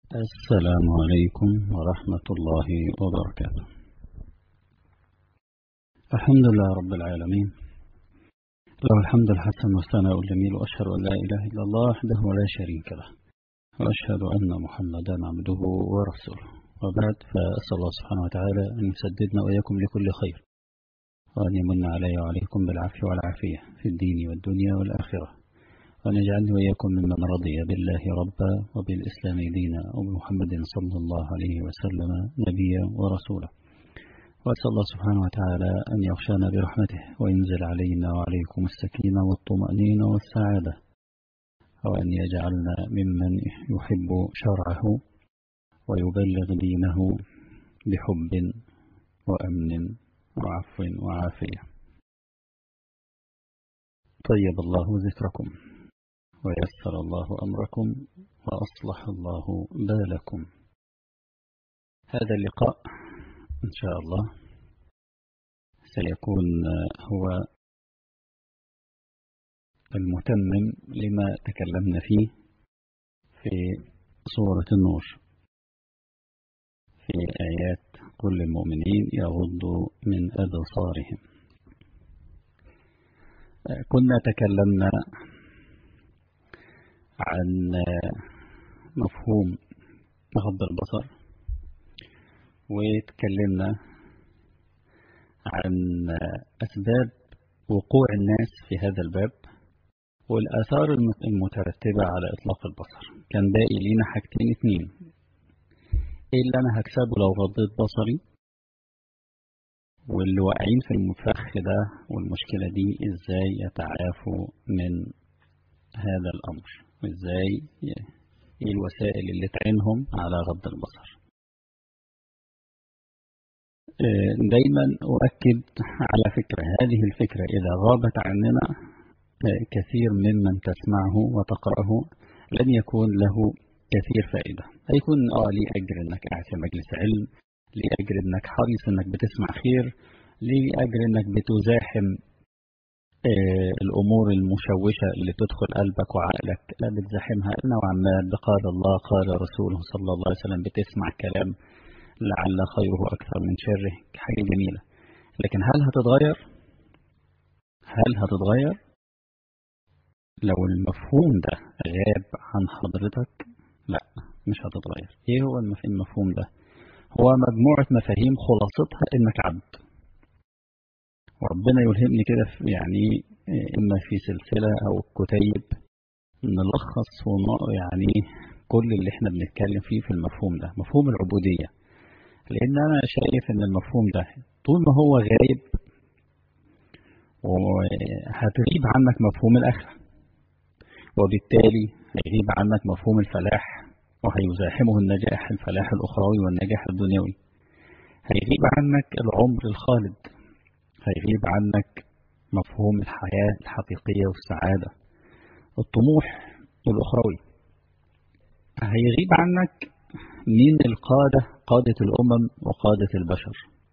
السلام عليكم ورحمة الله وبركاته. الحمد لله رب العالمين، له الحمد الحسن والثناء الجميل، وأشهد أن لا إله إلا الله وحده لا شريك له، وأشهد أن محمدا عبده ورسوله. وبعد، فأسأل الله سبحانه وتعالى أن يسددنا وإياكم لكل خير، وأن يمن علي وعليكم بالعفو والعافية في الدين والدنيا والآخرة، وأن يجعلني وإياكم ممن رضي بالله ربا وبالإسلام دينا وبمحمد صلى الله عليه وسلم نبيا ورسولا. وأسأل الله سبحانه وتعالى أن يغشانا برحمته وينزل علينا وعليكم السكينة والطمأنينة والسعادة، وأن يجعلنا ممن يحب شرعه ويبلغ دينه بحب وأمن وعفو وعافية. طيب الله ذكركم، ويسر الله أمركم، وأصلح الله بالكم. هذا اللقاء إن شاء الله سيكون هو المتمم لما تكلمنا فيه في سورة النور، في آيات قل للمؤمنين يغضوا من أبصارهم. كنا تكلمنا عن مفهوم غض البصر، وتكلمنا عن أسباب وقوع الناس في هذا الباب والآثار المترتبة على إطلاق البصر. كان باقي لينا حاجتين اتنين: إيه اللي أنا هكسبه لو غضيت بصري، واللي واقعين في المفخ ده والمشكلة دي إزاي يتعافوا من هذا الأمر، وإزاي إيه الوسائل اللي تعينهم على غض البصر. دايما أؤكد على فكرة، هذه الفكرة إذا غابت عننا كثير ممن تسمعه وتقرأه لن يكون له كثير فائدة. هيكون ليه أجر إنك قاعد في مجلس علم، ليه أجر إنك حريص إنك بتسمع خير، ليه أجر إنك بتزاحم الأمور المشوشة اللي تدخل قلبك وعقلك، لا بتزاحمها نوعا ما بقال الله قال رسوله صلى الله عليه وسلم، بتسمع كلام لعل خيره أكثر من شره، حاجة جميلة. لكن هل هتتغير؟ لو المفهوم ده غاب عن حضرتك؟ لا، مش هتتغير. ايه هو المفهوم ده؟ هو مجموعة مفاهيم خلاصتها انك عبد، وربنا يلهمني كده يعني اما في سلسلة او كتيب نلخص يعني كل اللي احنا بنتكلم فيه في المفهوم ده، مفهوم العبودية. لان انا شايف ان المفهوم ده طول ما هو غايب وهتغيب عنك مفهوم الآخرة، وبالتالي هيغيب عنك مفهوم الفلاح، وهيزاحمه النجاح، الفلاح الأخروي والنجاح الدنيوي. هيغيب عنك العمر الخالد، هيغيب عنك مفهوم الحياة الحقيقية والسعادة، الطموح الأخروي. هيغيب عنك مين القادة، قادة الأمم وقادة البشر.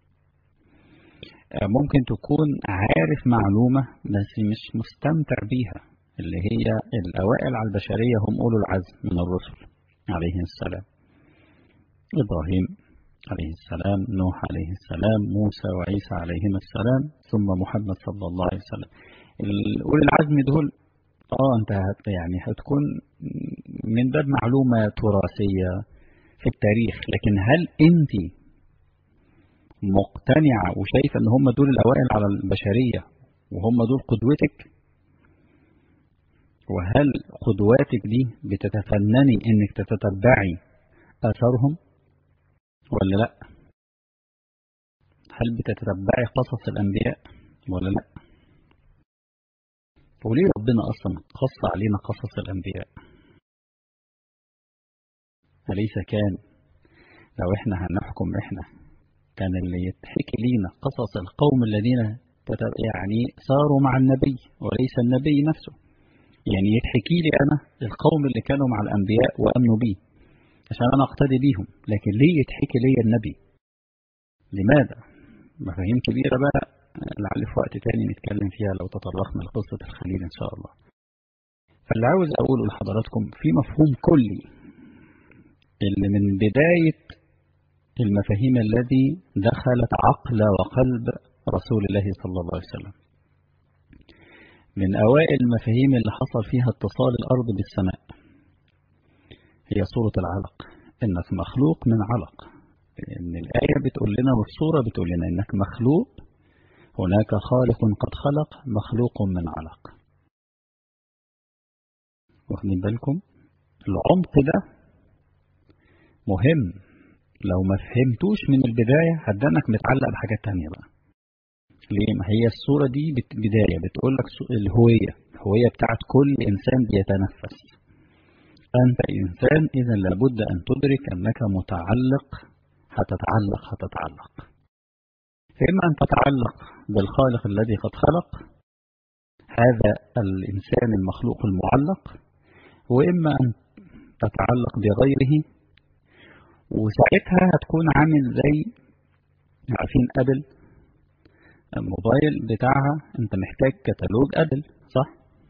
ممكن تكون عارف معلومة بس مش مستمتع بيها، اللي هي الأوائل على البشرية هم أولو العزم من الرسل عليهم السلام: إبراهيم عليه السلام، نوح عليه السلام، موسى وعيسى عليهم السلام، ثم محمد صلى الله عليه وسلم. أولي العزم دول أنت يعني هتكون من باب معلومة تراثية في التاريخ، لكن هل أنت مقتنعة وشايفة ان هم دول الاوائل على البشرية وهم دول قدوتك؟ وهل قدواتك دي بتتفنني انك تتتبعي اثارهم ولا لا؟ هل بتتتبعي قصص الانبياء ولا لا؟ وليه ربنا اصلا قص علينا قصص الانبياء؟ أليس كان لو احنا هنحكم كان اللي يتحكي لينا قصص القوم الذين يعني صاروا مع النبي وليس النبي نفسه؟ يعني يتحكي لي أنا القوم اللي كانوا مع الأنبياء وأمنوا بيه عشان أنا أقتدي بيهم، لكن ليه يتحكي لي النبي؟ لماذا؟ مفاهيم كبيرة بقى، لعل في وقت تاني نتكلم فيها لو تطرقنا لقصة الخليل إن شاء الله. فاللي عاوز أقوله لحضراتكم في مفهوم كلي اللي من بداية المفاهيم الذي دخلت عقل وقلب رسول الله صلى الله عليه وسلم، من أوائل المفاهيم اللي حصل فيها اتصال الأرض بالسماء هي سورة العلق، إنك مخلوق من علق. إن الآية بتقول لنا والسورة بتقول لنا إنك مخلوق، هناك خالق قد خلق مخلوق من علق. واخدين بالكم؟ العمق ده مهم، لو ما فهمتوش من البداية هتدنك متعلق بحاجات تانية بقى. ليه؟ ما هي الصورة دي بداية بتقول لك الهوية بتاعت كل إنسان بيتنفس. أنت إنسان، إذا لابد أن تدرك أنك متعلق، هتتعلق فإما أن تتعلق بالخالق الذي قد خلق، هذا الإنسان المخلوق المعلق، وإما أن تتعلق بغيره، وساعتها هتكون عامل زي عارفين أبل، الموبايل بتاعها أنت محتاج كتالوج أبل، صح؟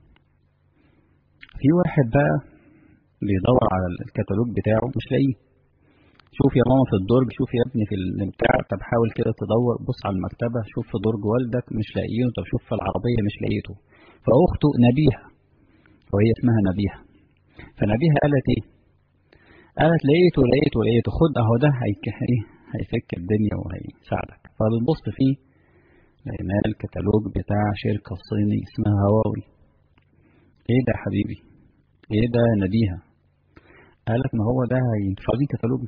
في واحد بقى بيدور على الكتالوج بتاعه مش لاقيه. شوف يا ماما في الدرج، شوف يا ابني في البتاع، طب حاول كده تدور، بص على المكتبة، شوف في درج والدك مش لاقيه، طب شوف في العربية مش لاقيته. فأخته نبيهة، وهي اسمها نبيهة، فنبيهة قالت ايه؟ قالت لقيته، خد اهو ده هيفك الدنيا وهيساعدك. فبنبص فيه لقينا الكتالوج بتاع شركة صيني اسمها هواوي. ايه ده يا حبيبي؟ ايه ده يا نبيهة؟ قالت ما هو ده هينفعني كتالوج.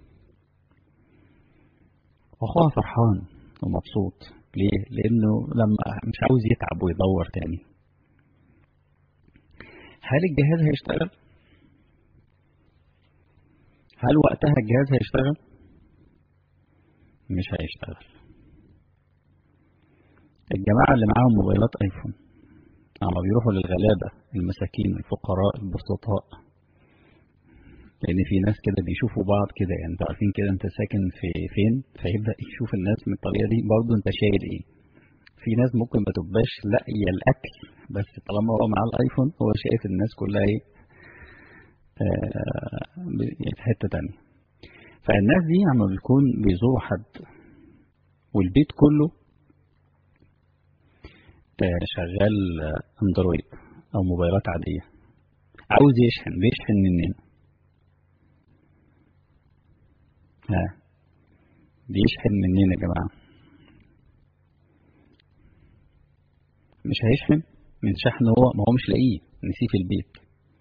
واخوها فرحان ومبسوط. ليه؟ لانه لما مش عاوز يتعب ويدور تاني. هل الجهاز هيشتغل؟ هل وقتها الجهاز هيشتغل؟ مش هيشتغل. الجماعة اللي معاهم موبايلات ايفون لما بيروحوا للغلابة المساكين الفقراء البسطاء، لان في ناس كده بيشوفوا بعض كده، يعني انتوا عارفين كده انت ساكن في فين، فيبدأ يشوف الناس من الطريقة دي، برضه انت شايل ايه. في ناس ممكن ما تبقاش لاقيه الاكل، بس طالما هو معاه الايفون هو شايف الناس كلها ايه، في حته تانية. فالناس دي لما بيكون بيزوروا حد والبيت كله شغال اندرويد او موبايلات عاديه، عاوز بيشحن منين؟ بيشحن منين يا جماعه؟ مش هيشحن من شحن، ما هو مش لاقيه، نسيه في البيت،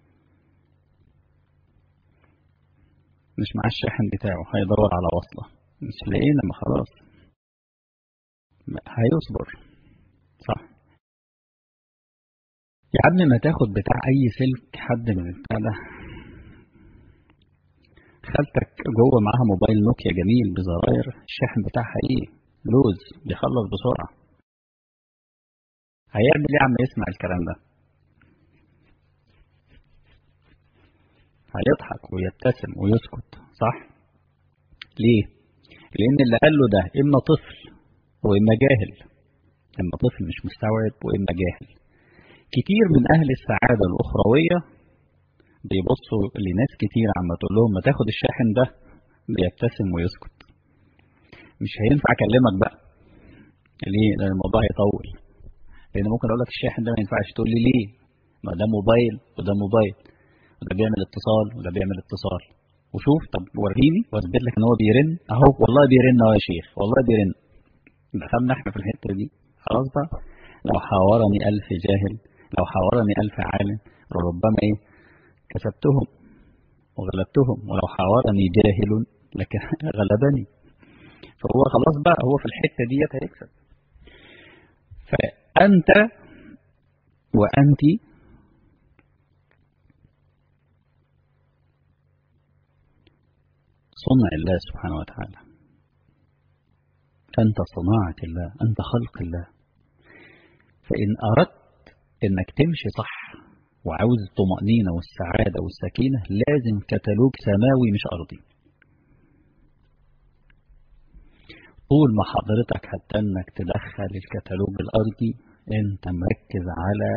مش معاه الشاحن بتاعه، هيدور على وصلة، مش لاقينا، ما خلاص هيصبر، صح؟ يا عم ما تاخد بتاع اي سلك حد من البتاع ده، خالتك جوه معاها موبايل نوكيا جميل بزراير، الشاحن بتاعها ايه؟ لوز، بيخلص بسرعة. هيعمل ايه عم يسمع الكلام ده؟ هيضحك ويبتسم ويسكت، صح؟ ليه؟ لان اللي قال له ده اما طفل واما جاهل، اما طفل مش مستوعب واما جاهل. كتير من اهل السعادة الاخروية بيبصوا لناس كتير عما تقول لهم ما تاخد الشاحن ده، بيبتسم ويسكت. مش هينفع اكلمك بقى، ليه؟ لان الموضوع هيطول، لان ممكن اقول لك الشاحن ده ما ينفعش، تقول لي ليه؟ ما ده موبايل وده موبايل، وده بيعمل اتصال وده بيعمل اتصال، وشوف طب وريني واثبت لك ان هو بيرن اهو، والله بيرن اهو يا شيخ، والله بيرن. دخلنا احنا في الحته دي، خلاص بقى. لو حاورني 1000 جاهل، لو حاورني 1000 عالم، ربما ايه كسبتهم وغلبتهم، ولو حاورني جاهل لكن غلبني. فهو خلاص بقى، هو في الحته ديت هيكسب. فانت وانت صنع الله سبحانه وتعالى، أنت صناعة الله، أنت خلق الله. فإن أردت إنك تمشي صح وعاوز الطمأنينة والسعادة والسكينة، لازم كتالوج سماوي مش أرضي. طول ما حضرتك حتى إنك تدخل الكتالوج الأرضي، أنت مركز على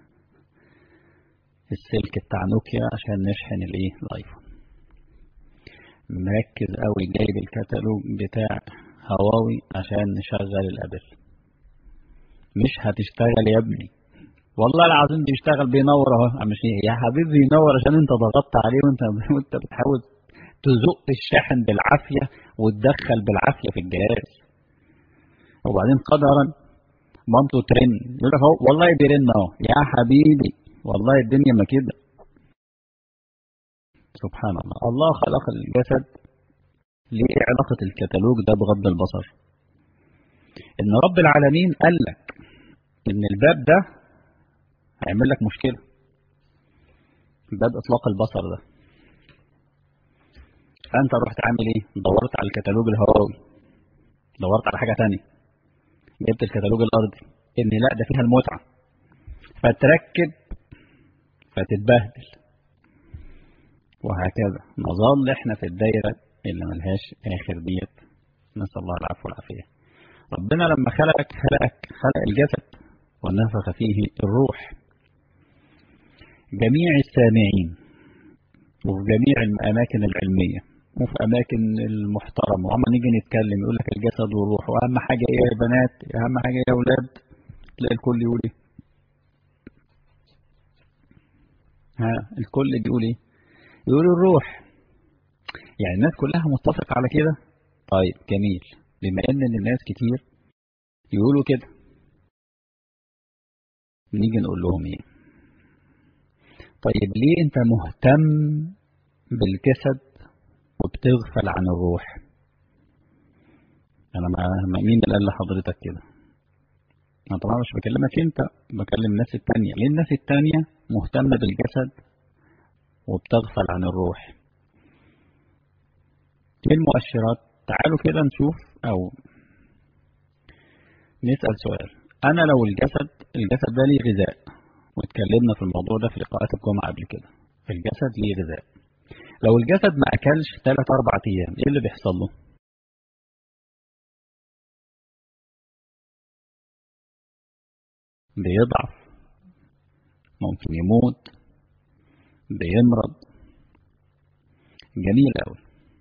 السلك بتاع نوكيا عشان نشحن الإيه؟ الآيفون. مركز قوي جايب الكتالوج بتاع هواوي عشان نشغل الابل. مش هتشتغل يا ابني، والله العظيم بيشتغل بينور اهو. مش يا حبيبي بينور عشان انت ضغطت عليه وانت بتحاول تزق الشاحن بالعافيه وتدخل بالعافيه في الجهاز، وبعدين قدرا مامته ترن يقول لك اهو والله بيرن اهو. يا حبيبي والله الدنيا ما كده. سبحان الله. الله خلق الجسد. ليه علاقه الكتالوج ده بغض البصر؟ ان رب العالمين قال لك ان الباب ده هيعمل لك مشكله، باب اطلاق البصر ده. فانت رحت عامل ايه؟ دورت على الكتالوج الهواوي، دورت على حاجه تانية، جبت الكتالوج الارضي ان لا ده فيها المتعه، فتركب فتتبهدل، وهكذا نظل احنا في الدايره اللي ملهاش اخر ديت. نسال الله العفو والعافيه. ربنا لما خلق الجسد ونفخ فيه الروح. جميع السامعين وفي جميع الاماكن العلميه وفي اماكن المحترمه وعما نيجي نتكلم يقول لك الجسد والروح، واهم حاجه ايه يا بنات، اهم حاجه ايه يا اولاد، تلاقي الكل يقول ايه؟ الكل بيقول ايه؟ يقول الروح. يعني الناس كلها متفقه على كده. طيب جميل. بما ان الناس كتير يقولوا كده، نيجي نقول لهم ايه؟ طيب ليه انت مهتم بالجسد وبتغفل عن الروح؟ انا مين اللي قال لحضرتك كده؟ انا طبعا مش بكلمك انت، بكلم الناس التانية. ليه الناس التانية مهتمة بالجسد وبتغفل عن الروح؟ ايه المؤشرات؟ تعالوا كده نشوف او نسأل سؤال. انا لو الجسد ده ليه غذاء، واتكلمنا في الموضوع ده في لقاءات الجمعة قبل كده. الجسد ليه غذاء. لو الجسد ما اكلش 3-4 ايام ايه اللي بيحصل له؟ بيضعف، ممكن يموت، بيمرض. جميل قوي.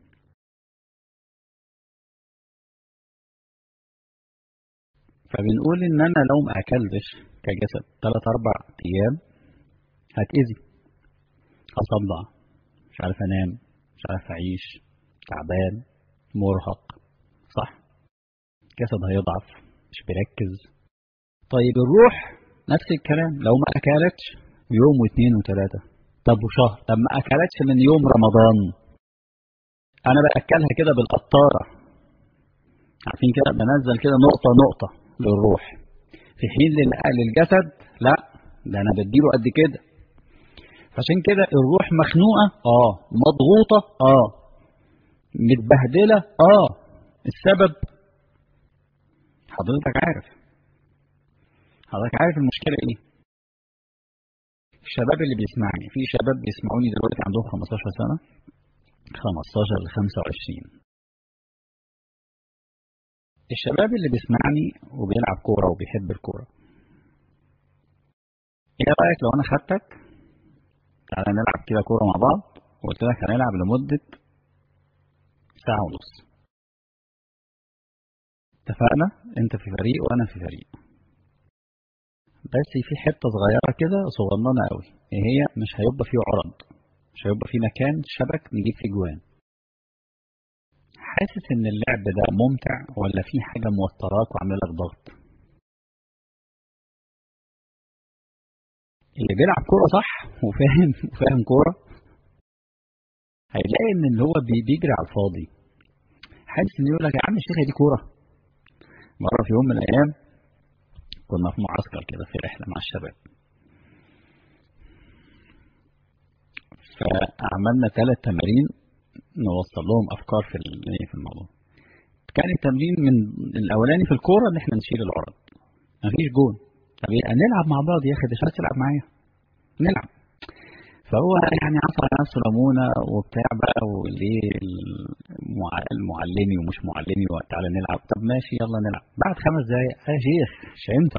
فبنقول ان انا لو ما اكلتش كجسد 3-4 ايام هتأذي، هصدع، مش عارف انام، مش عارف اعيش، تعبان، مرهق، صح؟ الجسد هيضعف، مش بيركز. طيب الروح نفس الكلام، لو ما اكلتش يوم واثنين وثلاثة، طب وشهر، طب ما اكلتش من يوم رمضان، انا باكلها كده بالقطارة، عارفين كده، بنزل كده نقطة نقطة للروح، في حين للجسد لا، ده انا بديله قد كده. عشان كده الروح مخنوقة، مضغوطة، متبهدلة، السبب حضرتك عارف المشكلة ايه؟ الشباب اللي بيسمعني، في شباب بيسمعوني دلوقتي عندهم 15 سنة، 15 ل 25. الشباب اللي بيسمعني وبيلعب كورة وبيحب الكورة، ايه رأيك لو انا خدتك تعالى نلعب كده كورة مع بعض، وقلت لك هنلعب لمدة ساعة ونص، اتفقنا؟ انت في فريق وانا في فريق، بس في حتة صغيرة كده صغننة قوي، ايه هي؟ مش هيبقى فيه عرض، مش هيبقى فيه مكان شبك نجيب فيه جوان. حاسس ان اللعب ده ممتع ولا في حاجة موتراك وعامله لك ضغط؟ اللي بيلعب كورة صح وفاهم كورة هيلاقي ان اللي هو بيجري على الفاضي، حاسس ان يقول لك يا عم الشيخ دي كورة. مرة في يوم من الايام كنا في معسكر كده في رحلة مع الشباب، فعملنا 3 تمارين نوصل لهم افكار في الموضوع. كان التمرين من الاولاني في الكوره ان احنا نشيل العرض، مفيش جون، طب نلعب مع بعض يا اخي، مش عايز تلعب معايا نلعب. فهو يعني عصر على نفسه ليمونه وبتاع بقى، وليه المعلمي ومش معلمي تعالى نلعب، طب ماشي يلا نلعب. بعد 5 دقايق يا شيخ مش هينفع،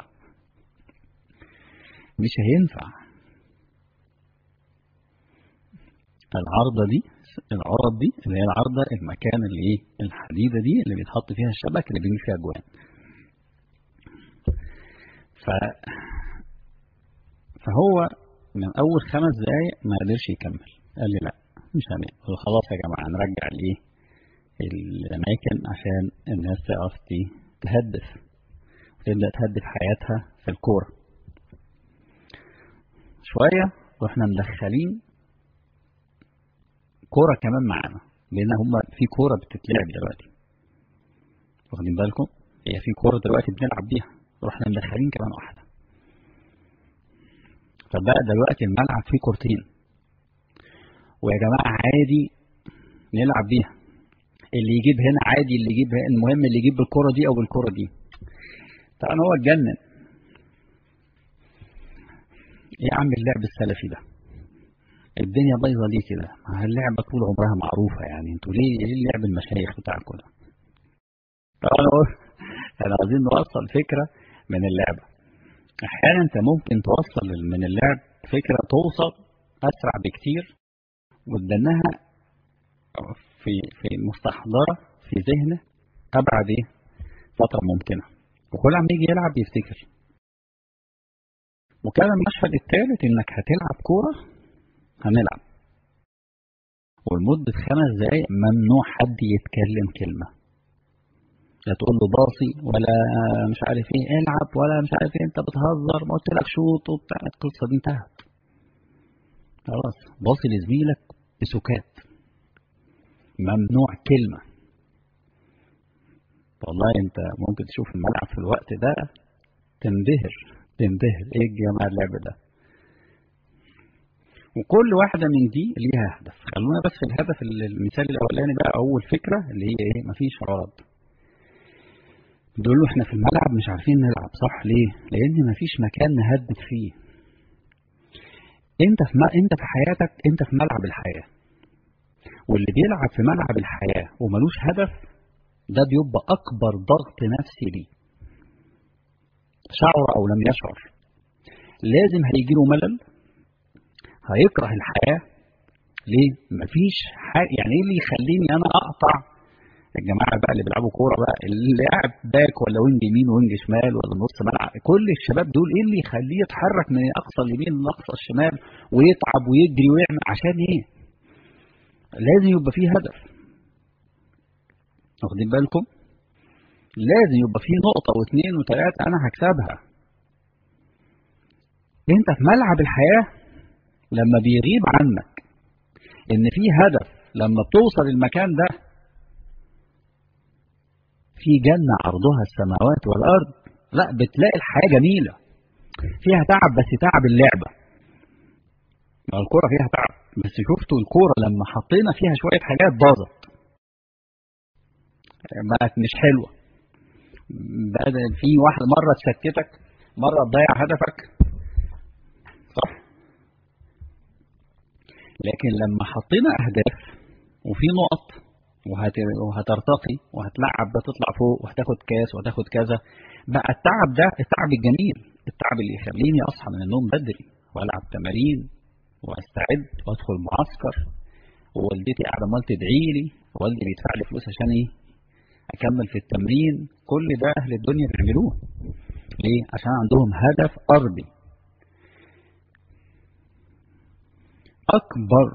مش هينفع. العارضه دي العرض دي اللي هي العارضة، المكان اللي ايه الحديدة دي اللي بيتحط فيها الشبك اللي بيجي فيها جوان. فهو من أول 5 دقايق ما قدرش يكمل، قال لي لا مش هنقدر، خلاص يا جماعة نرجع الايه الأماكن عشان الناس تعرف تهدف وتبدأ تهدف حياتها في الكورة. شوية واحنا مدخلين كورة كمان معانا، لأن هما في كورة بتتلعب دلوقتي، واخدين بالكم؟ هي في كورة دلوقتي بنلعب بيها، رحنا مدخلين كمان واحدة، فبقى دلوقتي الملعب فيه كورتين، ويا جماعة عادي نلعب بيها، اللي يجيب هنا عادي، اللي يجيب هنا، المهم اللي يجيب بالكورة دي أو بالكورة دي. طبعا هو اتجنن، إيه يا عم اللعب السلفي ده؟ الدنيا بايظة ليه كده؟ ما اللعبة طول عمرها معروفة، يعني انتوا ليه لعب المشايخ بتاعكم ده؟ طبعا احنا عايزين نوصل فكرة من اللعبة. احيانا انت ممكن توصل من اللعب فكرة توصل اسرع بكتير وتدنها في مستحضرة في ذهنه ابعد ايه فترة ممكنة، وكل عم يجي يلعب يفتكر. وكان المشهد الثالث انك هتلعب كورة، هنلعب ولمدة 5 دقايق ممنوع حد يتكلم كلمة، لا تقول له باصي ولا مش عارف ايه العب ولا مش عارف ايه انت بتهزر ما قلت لك شوط وبتاع، القصة دي انتهت خلاص. باصي لزميلك بسكات، ممنوع كلمة. والله انت ممكن تشوف الملعب في الوقت ده تنبهر ايه الجمال اللعب ده. وكل واحدة من دي ليها هدف. خلونا بس في الهدف المثال الاولاني بقى، اول فكرة اللي هي ايه، مفيش عرض. دول احنا في الملعب مش عارفين نلعب صح، ليه؟ لان مفيش مكان نهدف فيه. انت في حياتك، انت في ملعب الحياة، واللي بيلعب في ملعب الحياة وملوش هدف ده بيبقى اكبر ضغط نفسي ليه، شعر او لم يشعر. لازم هيجيله ملل، هيكره الحياة. ليه؟ مفيش حاجة. يعني ايه اللي يخليني انا اقطع الجماعة بقى اللي بيلعبوا كورة بقى، اللي قاعد باك ولا وينج يمين وينج شمال ولا نص ملعب، كل الشباب دول ايه اللي يخليه يتحرك من اقصى اليمين لاقصى الشمال ويتعب ويجري ويعمل؟ عشان ايه؟ لازم يبقى فيه هدف، واخدين بالكم؟ لازم يبقى فيه نقطة واثنين وثلاثة انا هكسبها. انت في ملعب الحياة لما بيغيب عنك ان فيه هدف، لما بتوصل المكان ده في جنة عرضها السماوات والأرض، لا بتلاقي الحياة جميلة، فيها تعب بس تعب اللعبة. الكورة فيها تعب بس شفتوا الكورة لما حطينا فيها شوية حاجات باظت، بقت مش حلوة. بدل في واحدة مرة تشتتك، مرة تضيع هدفك، صح؟ لكن لما حطينا أهداف وفي نقط وهترتقي وهتلعب ده تطلع فوق وهتاخد كاس وهتاخد كذا، بقى التعب ده التعب الجميل، التعب اللي يخليني اصحى من النوم بدري والعب تمارين واستعد وادخل معسكر، ووالدتي قاعده عمال تدعي لي، ووالدي بيدفع لي فلوس عشان ايه؟ اكمل في التمرين. كل ده اهل الدنيا بيعملوه ليه؟ عشان عندهم هدف ارضي. اكبر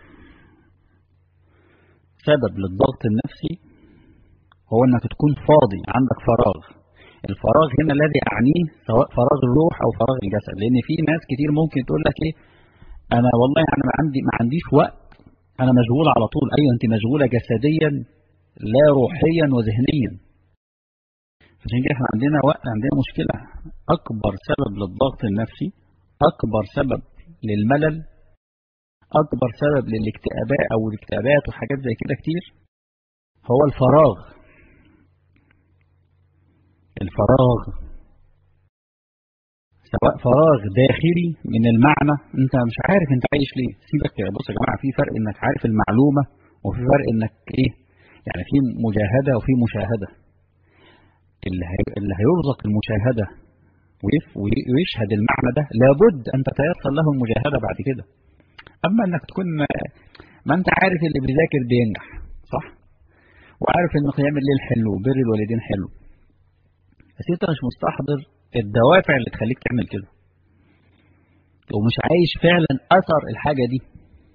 سبب للضغط النفسي هو انك تكون فاضي، عندك فراغ. الفراغ هنا الذي اعنيه سواء فراغ الروح او فراغ الجسد، لان في ناس كتير ممكن تقول لك ايه، انا والله انا ما عنديش وقت، انا مشغول على طول. ايوه انت مشغوله جسديا لا روحيا وذهنيا. عشان كده احنا عندنا وقت، عندنا مشكله. اكبر سبب للضغط النفسي، اكبر سبب للملل، اكبر سبب للاكتئابات او الاكتئابات وحاجات زي كده كتير هو الفراغ. الفراغ سواء فراغ داخلي من المعنى، انت مش عارف انت عايش ليه. سيبك يا بص يا جماعه، في فرق انك عارف المعلومه وفي فرق انك ايه، يعني في مجاهده وفي مشاهده. اللي هيرزق المشاهده ويشهد المعنى ده لابد ان تتيسر له المجاهده بعد كده. اما انك تكون ما انت عارف اللي بيذاكر بينجح، صح؟ وعارف ان قيام الليل حلو وبر الوالدين حلو، بس انت مش مستحضر الدوافع اللي تخليك تعمل كده، ومش عايش فعلا اثر الحاجه دي.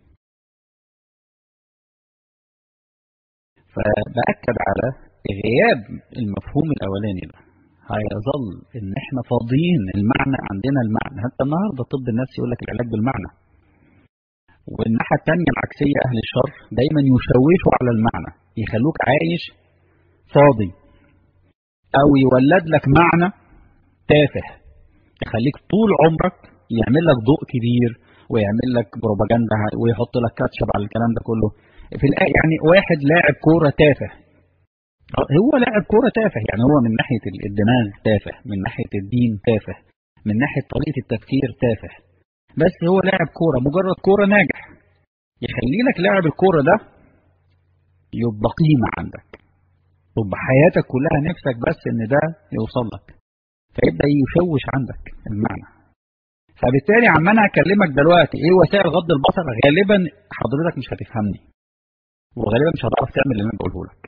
فبأكد على غياب المفهوم الاولاني ده، هيظل ان احنا فاضيين المعنى، عندنا المعنى. حتى النهارده طب النفس يقول لك العلاج بالمعنى، والناحيه الثانيه العكسيه اهل الشر دايما يشوشوا على المعنى، يخلوك عايش فاضي، او يولد لك معنى تافه يخليك طول عمرك يعمل لك ضوء كبير ويعمل لك بروباجندا ويحط لك كاتشب على الكلام ده كله. في يعني واحد لاعب كوره تافه، هو لاعب كوره تافه، يعني هو من ناحيه الدماغ تافه، من ناحيه الدين تافه، من ناحيه طريقه التفكير تافه، بس هو لاعب كوره، مجرد كوره ناجح يخلي لك لاعب الكوره ده يبقى قيمه عندك، تبقى حياتك كلها نفسك بس ان ده يوصل لك، فيبدا يشوش عندك المعنى. فبالتالي عما انا اكلمك دلوقتي ايه وسائل غض البصر، غالبا حضرتك مش هتفهمني، وغالبا مش هتعرف تعمل اللي انا بقوله لك.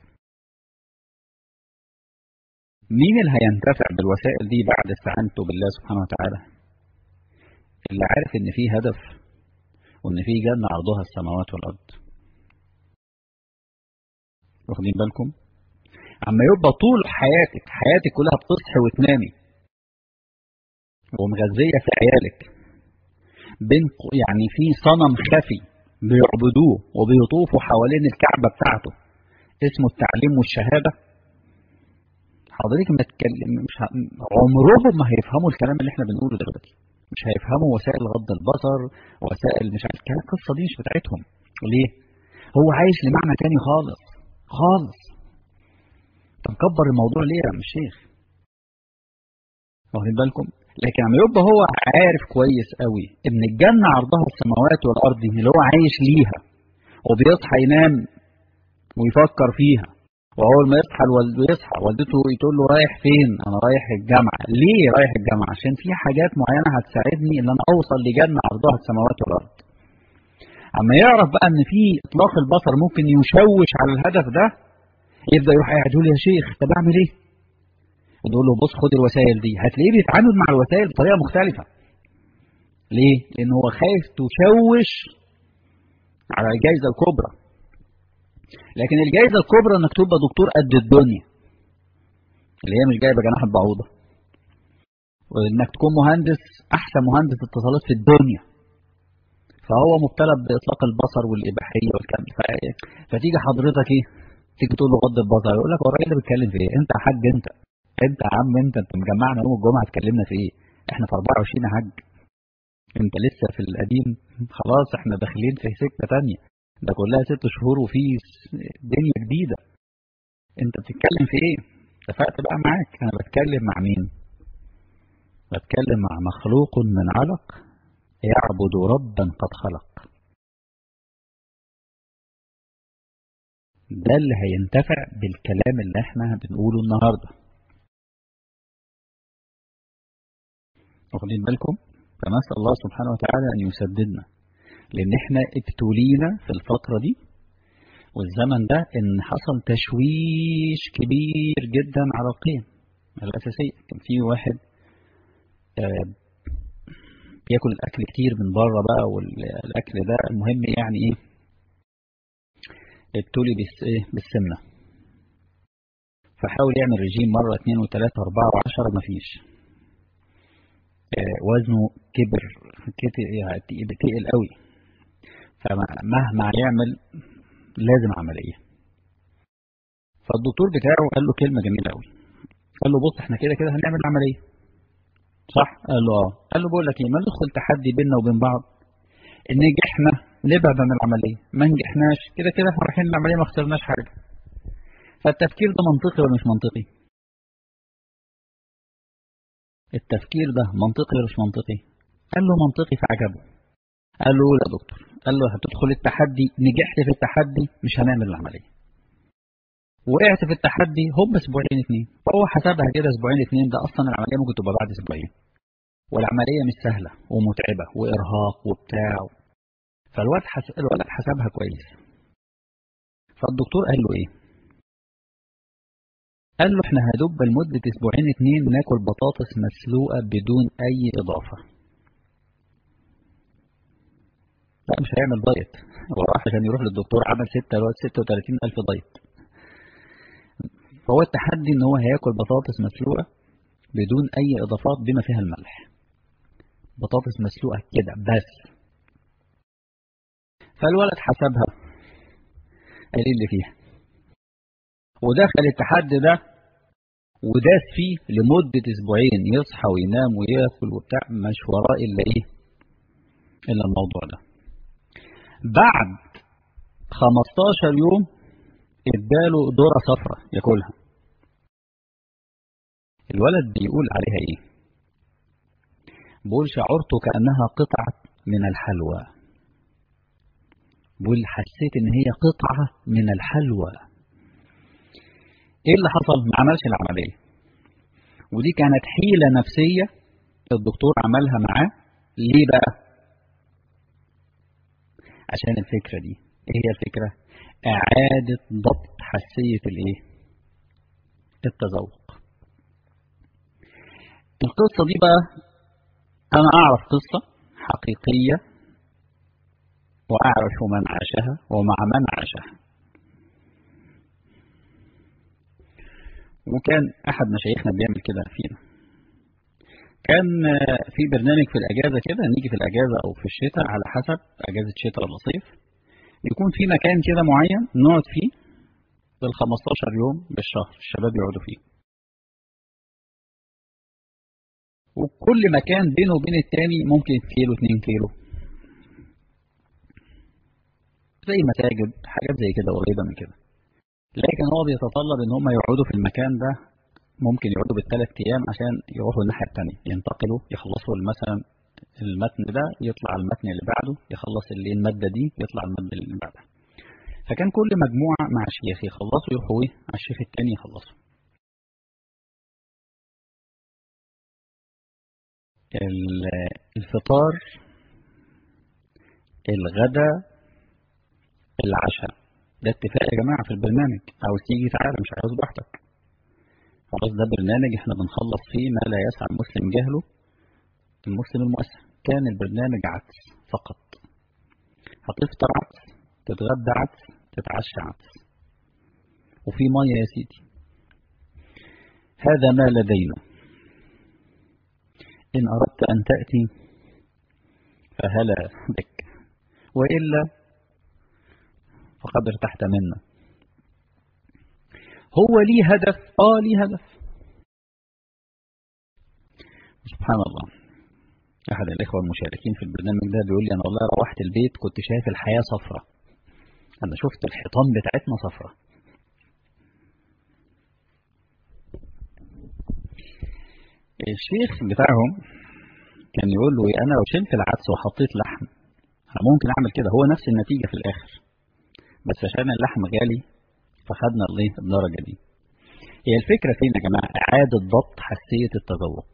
مين اللي هينتفع بالوسائل دي بعد استعانته بالله سبحانه وتعالى؟ اللي عارف ان في هدف، وان في جنة عرضها السماوات والارض. واخدين بالكم؟ اما يبقى طول حياتك كلها بتصحي وتنامي ومغذية في عيالك بين يعني في صنم خفي بيعبدوه وبيطوفوا حوالين الكعبة بتاعته اسمه التعليم والشهادة، حضرتك ما تتكلم، مش عمرهم ما هيفهموا الكلام اللي احنا بنقوله دلوقتي، مش هيفهموا وسائل غض البصر، وسائل مش عارف الكلام، القصة دي مش بتاعتهم. ليه؟ هو عايش لمعنى تاني خالص خالص. انت مكبر الموضوع ليه يا عم الشيخ؟ واخدين بالكم؟ لكن لما يبقى هو عارف كويس قوي ان الجنة عرضها السماوات والارض اللي هو عايش ليها، وبيصحى ينام ويفكر فيها، واول ما يصحى والدته تقول له رايح فين؟ انا رايح الجامعه. ليه رايح الجامعه؟ عشان في حاجات معينه هتساعدني ان انا اوصل لجنه عرضها السماوات والارض. اما يعرف بقى ان في اطلاق البصر ممكن يشوش على الهدف ده، يبدا يروح قاعد يقول يا شيخ طب اعمل ايه؟ وتقول له بص خد الوسائل دي، هتلاقيه بيتعامل مع الوسائل بطريقه مختلفه. ليه؟ لان هو خايف تشوش على الجائزه الكبرى. لكن الجائزه الكبرى انك تبقى دكتور قد الدنيا، اللي هي مش جايبه جناح البعوضه، وانك تكون مهندس احسن مهندس اتصالات في الدنيا، فهو مبتلى باطلاق البصر والاباحيه والكلام. فتيجي حضرتك ايه؟ تيجي تقول له غض البصر، يقول لك هو الراجل ده بيتكلم في ايه؟ انت يا حاج انت يا عم انت مجمعنا يوم الجمعه اتكلمنا في ايه؟ احنا في 24 يا حاج، انت لسه في القديم، خلاص احنا داخلين في سكه ثانيه، ده كلها 6 شهور وفي دنيا جديده. انت بتتكلم في ايه؟ اتفقت بقى معاك، انا بتكلم مع مين؟ بتكلم مع مخلوق من علق يعبد ربا قد خلق. ده اللي هينتفع بالكلام اللي احنا بنقوله النهارده. واخدين بالكم؟ فنسأل الله سبحانه وتعالى ان يسددنا، لان احنا ابتلينا في الفترة دي والزمن ده ان حصل تشويش كبير جدا على القيم الاساسية. كان في واحد بياكل الاكل كتير من بره بقى، والاكل ده المهم يعني ايه، ابتلي بالسمنة، فحاول يعمل رجيم مرة 2 و3 و4 و10 مفيش، وزنه كبر تقل قوي، فمهما يعمل لازم عملية. فالدكتور بتاعه قال له كلمة جميلة قوي، قال له بص احنا كده هنعمل عملية، صح؟ قال له اه. قال له بقول لك ايه، ما ندخل تحدي بيننا وبين بعض، ان نجحنا نبعد عن العملية، ما نجحناش كده احنا رايحين العملية ما خسرناش حاجة. فالتفكير ده منطقي ولا مش منطقي؟ التفكير ده منطقي ولا مش منطقي؟ قال له منطقي، فعجبه. قال له لا دكتور، قال له هتدخل التحدي، نجحت في التحدي مش هنعمل العملية، وقعت في التحدي هم اسبوعين 2. فهو حسبها كده اسبوعين 2 ده اصلا العملية ممكن تبقى بعد اسبوعين، والعملية مش سهلة ومتعبة وارهاق وبتاع. الولد حسبها كويس. فالدكتور قال له ايه؟ قال له احنا هدب لمدة اسبوعين 2 ناكل بطاطس مسلوقة بدون اي اضافة. لا مش هيعمل دايت، هو راح عشان يروح للدكتور عمل 36,000 دايت. فهو التحدي ان هو هياكل بطاطس مسلوقة بدون اي اضافات بما فيها الملح، بطاطس مسلوقة كده بس. فالولد حسبها قال اللي فيها ودخل التحدي ده وداس فيه لمدة اسبوعين، يصحى وينام وياكل وبتاع، مش وراه الا ايه؟ الا الموضوع ده. بعد 15 يوم اداله ذرة صفرة ياكلها. الولد بيقول عليها ايه؟ بيقول شعرت كأنها قطعة من الحلوى. بيقول حسيت ان هي قطعة من الحلوى. ايه اللي حصل؟ ما عملش العملية، ودي كانت حيلة نفسية الدكتور عملها معاه. ليه بقى؟ عشان الفكرة دي. ايه هي الفكرة؟ اعادة ضبط حساسية الايه؟ التذوق. القصة دي بقى انا اعرف قصة حقيقية واعرف من عاشها ومع من عاشها. وكان احد مشايخنا بيعمل كده فينا. كان في برنامج في الاجازة كده، نيجي في الاجازة او في الشتاء على حسب اجازة شتاء ولا صيف، يكون في مكان كده معين نقعد فيه بال15 يوم بالشهر، الشباب يقعدوا فيه. وكل مكان بينه وبين التاني ممكن كيلو 2 كيلو، زي مساجد حاجات زي كده قريبة من كده. لكن هو بيتطلب ان هم يقعدوا في المكان ده، ممكن يقعدوا بال3 ايام عشان يروحوا الناحية التانية، ينتقلوا يخلصوا مثلا المتن ده يطلع المتن اللي بعده، يخلص المادة دي يطلع المادة اللي بعدها. فكان كل مجموعة مع شيخ يخلصوا يروحوا ايه على الشيخ التاني يخلصوا. الفطار، الغداء، العشاء، ده اتفاق يا جماعة في البرنامج. عاوز تيجي تعالى، مش عاوز براحتك. خلاص ده برنامج احنا بنخلص فيه ما لا يسع المسلم جهله المسلم المؤثر. كان البرنامج عدس فقط. هتفطر عدس، تتغدى عدس، تتعشى عدس، وفي مية يا سيدي. هذا ما لدينا، إن أردت أن تأتي فهلا بك، وإلا فقد ارتحت منا. هو ليه هدف، ليه هدف. سبحان الله. أحد الإخوة المشاركين في البرنامج ده بيقول لي أنا والله روحت البيت كنت شايف الحياة صفرة، أنا شفت الحيطان بتاعتنا صفرة. الشيخ بتاعهم كان يقول له أنا لو شلت العدس وحطيت لحم أنا ممكن أعمل كده، هو نفس النتيجة في الآخر، بس عشان اللحم غالي فخدنا الدرجة دي. هي الفكرة فين يا جماعة؟ إعادة ضبط حساسية التذوق.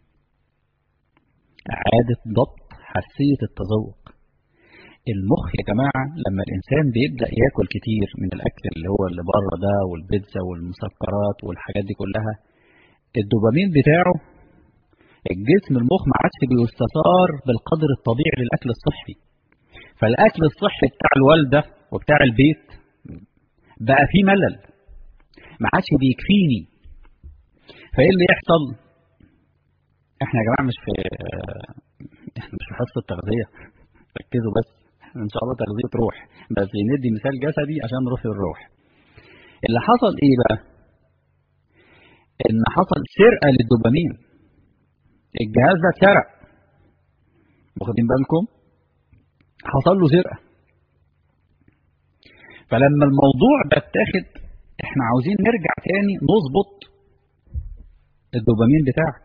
إعادة ضبط حساسية التذوق. المخ يا جماعة لما الإنسان بيبدأ ياكل كتير من الأكل اللي بره ده والبيتزا والمسكرات والحاجات دي كلها، الدوبامين بتاعه الجسم المخ ما عادش بيستثار بالقدر الطبيعي للأكل الصحي. فالأكل الصحي بتاع الوالدة وبتاع البيت بقى فيه ملل، ما عادش بيكفيني. فايه اللي يحصل؟ احنا يا جماعه احنا مش في حصه تغذيه، ركزوا بس، ان شاء الله تغذيه روح، بس ندي مثال جسدي عشان نروح للروح. اللي حصل ايه بقى؟ ان حصل سرقه للدوبامين، الجهاز ده اتسرق، واخدين بالكم؟ حصل له سرقه. فلما الموضوع ده اتاخد، احنا عاوزين نرجع تاني نظبط الدوبامين بتاعك.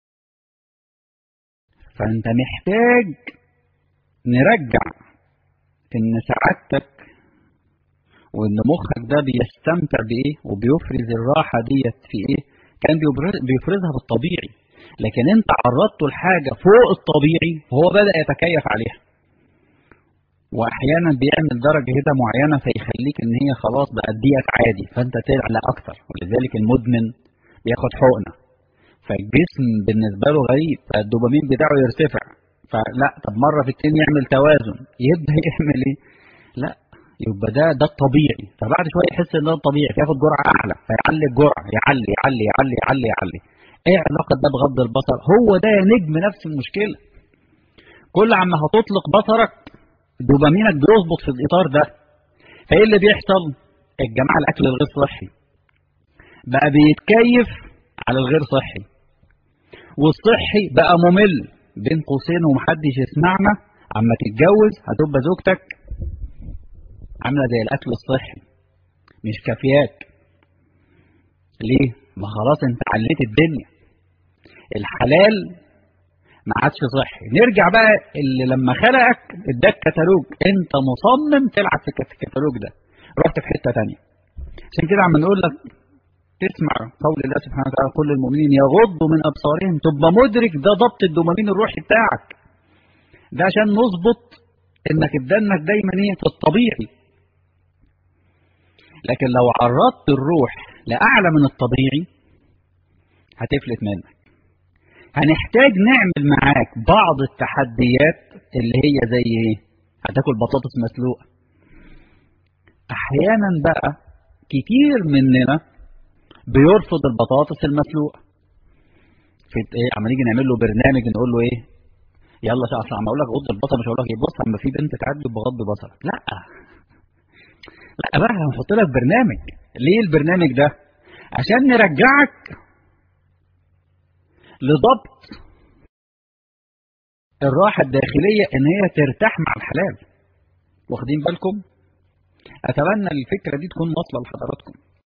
فانت محتاج نرجع ان سعادتك وان مخك ده بيستمتع بايه وبيفرز الراحه ديت في ايه، كان بيفرزها بالطبيعي، لكن انت عرضته لحاجه فوق الطبيعي وهو بدا يتكيف عليها. واحيانا بيعمل درجه كده معينه فيخليك ان هي خلاص بقى ديك عادي، فانت تعلى اكتر. ولذلك المدمن بياخد حقنه، فالجسم بالنسبه له غريب، فالدوبامين بتاعه يرتفع، فلا طب مره في التاني يعمل توازن، يبدا يعمل ايه؟ لا، يبقى ده الطبيعي، فبعد شويه يحس ان ده الطبيعي فياخد جرعه اعلى، فيعلي الجرعه، يعلي يعلي يعلي يعلي يعلي. ايه علاقه ده بغض البصر؟ هو ده يا نجم نفس المشكله. كل عما هتطلق بصرك دوبامينك بيظبط في الاطار ده، فايه اللي بيحصل؟ الجماعه الاكل الغير صحي بقى بيتكيف على الغير صحي، والصحي بقى ممل. بين قوسين ومحدش يسمعنا، عما تتجوز هتبقى زوجتك عامله زي الاكل الصحي، مش كافياك. ليه؟ ما خلاص انت عليت الدنيا، الحلال ما عادش صحي. نرجع بقى اللي لما خلقك اداك كتالوج، انت مصمم تلعب في الكتالوج ده، رحت في حته ثانيه. عشان كده عم نقول لك تسمع قول الله سبحانه وتعالى كل المؤمنين يغضوا من ابصارهم، تبقى مدرك ده ضبط الدوبامين الروحي بتاعك، ده عشان نظبط انك تدنك دايما ايه في الطبيعي. لكن لو عرضت الروح لاعلى من الطبيعي هتفلت منك. هنحتاج نعمل معاك بعض التحديات اللي هي زي ايه؟ هتاكل بطاطس مسلوقه. احيانا بقى كتير مننا بيرفض البطاطس المسلوقه. في ايه؟ عم نيجي نعمل له برنامج نقول له ايه؟ يلا اصل عم اقول لك غض البصر، مش هقول لك ايه، بص اما في بنت تعدي بغض بصرك. لا لا بقى، هنحط لك برنامج. ليه البرنامج ده؟ عشان نرجعك لضبط الراحه الداخليه، ان هي ترتاح مع الحلال. واخدين بالكم؟ اتمنى الفكره دي تكون واصله لحضراتكم.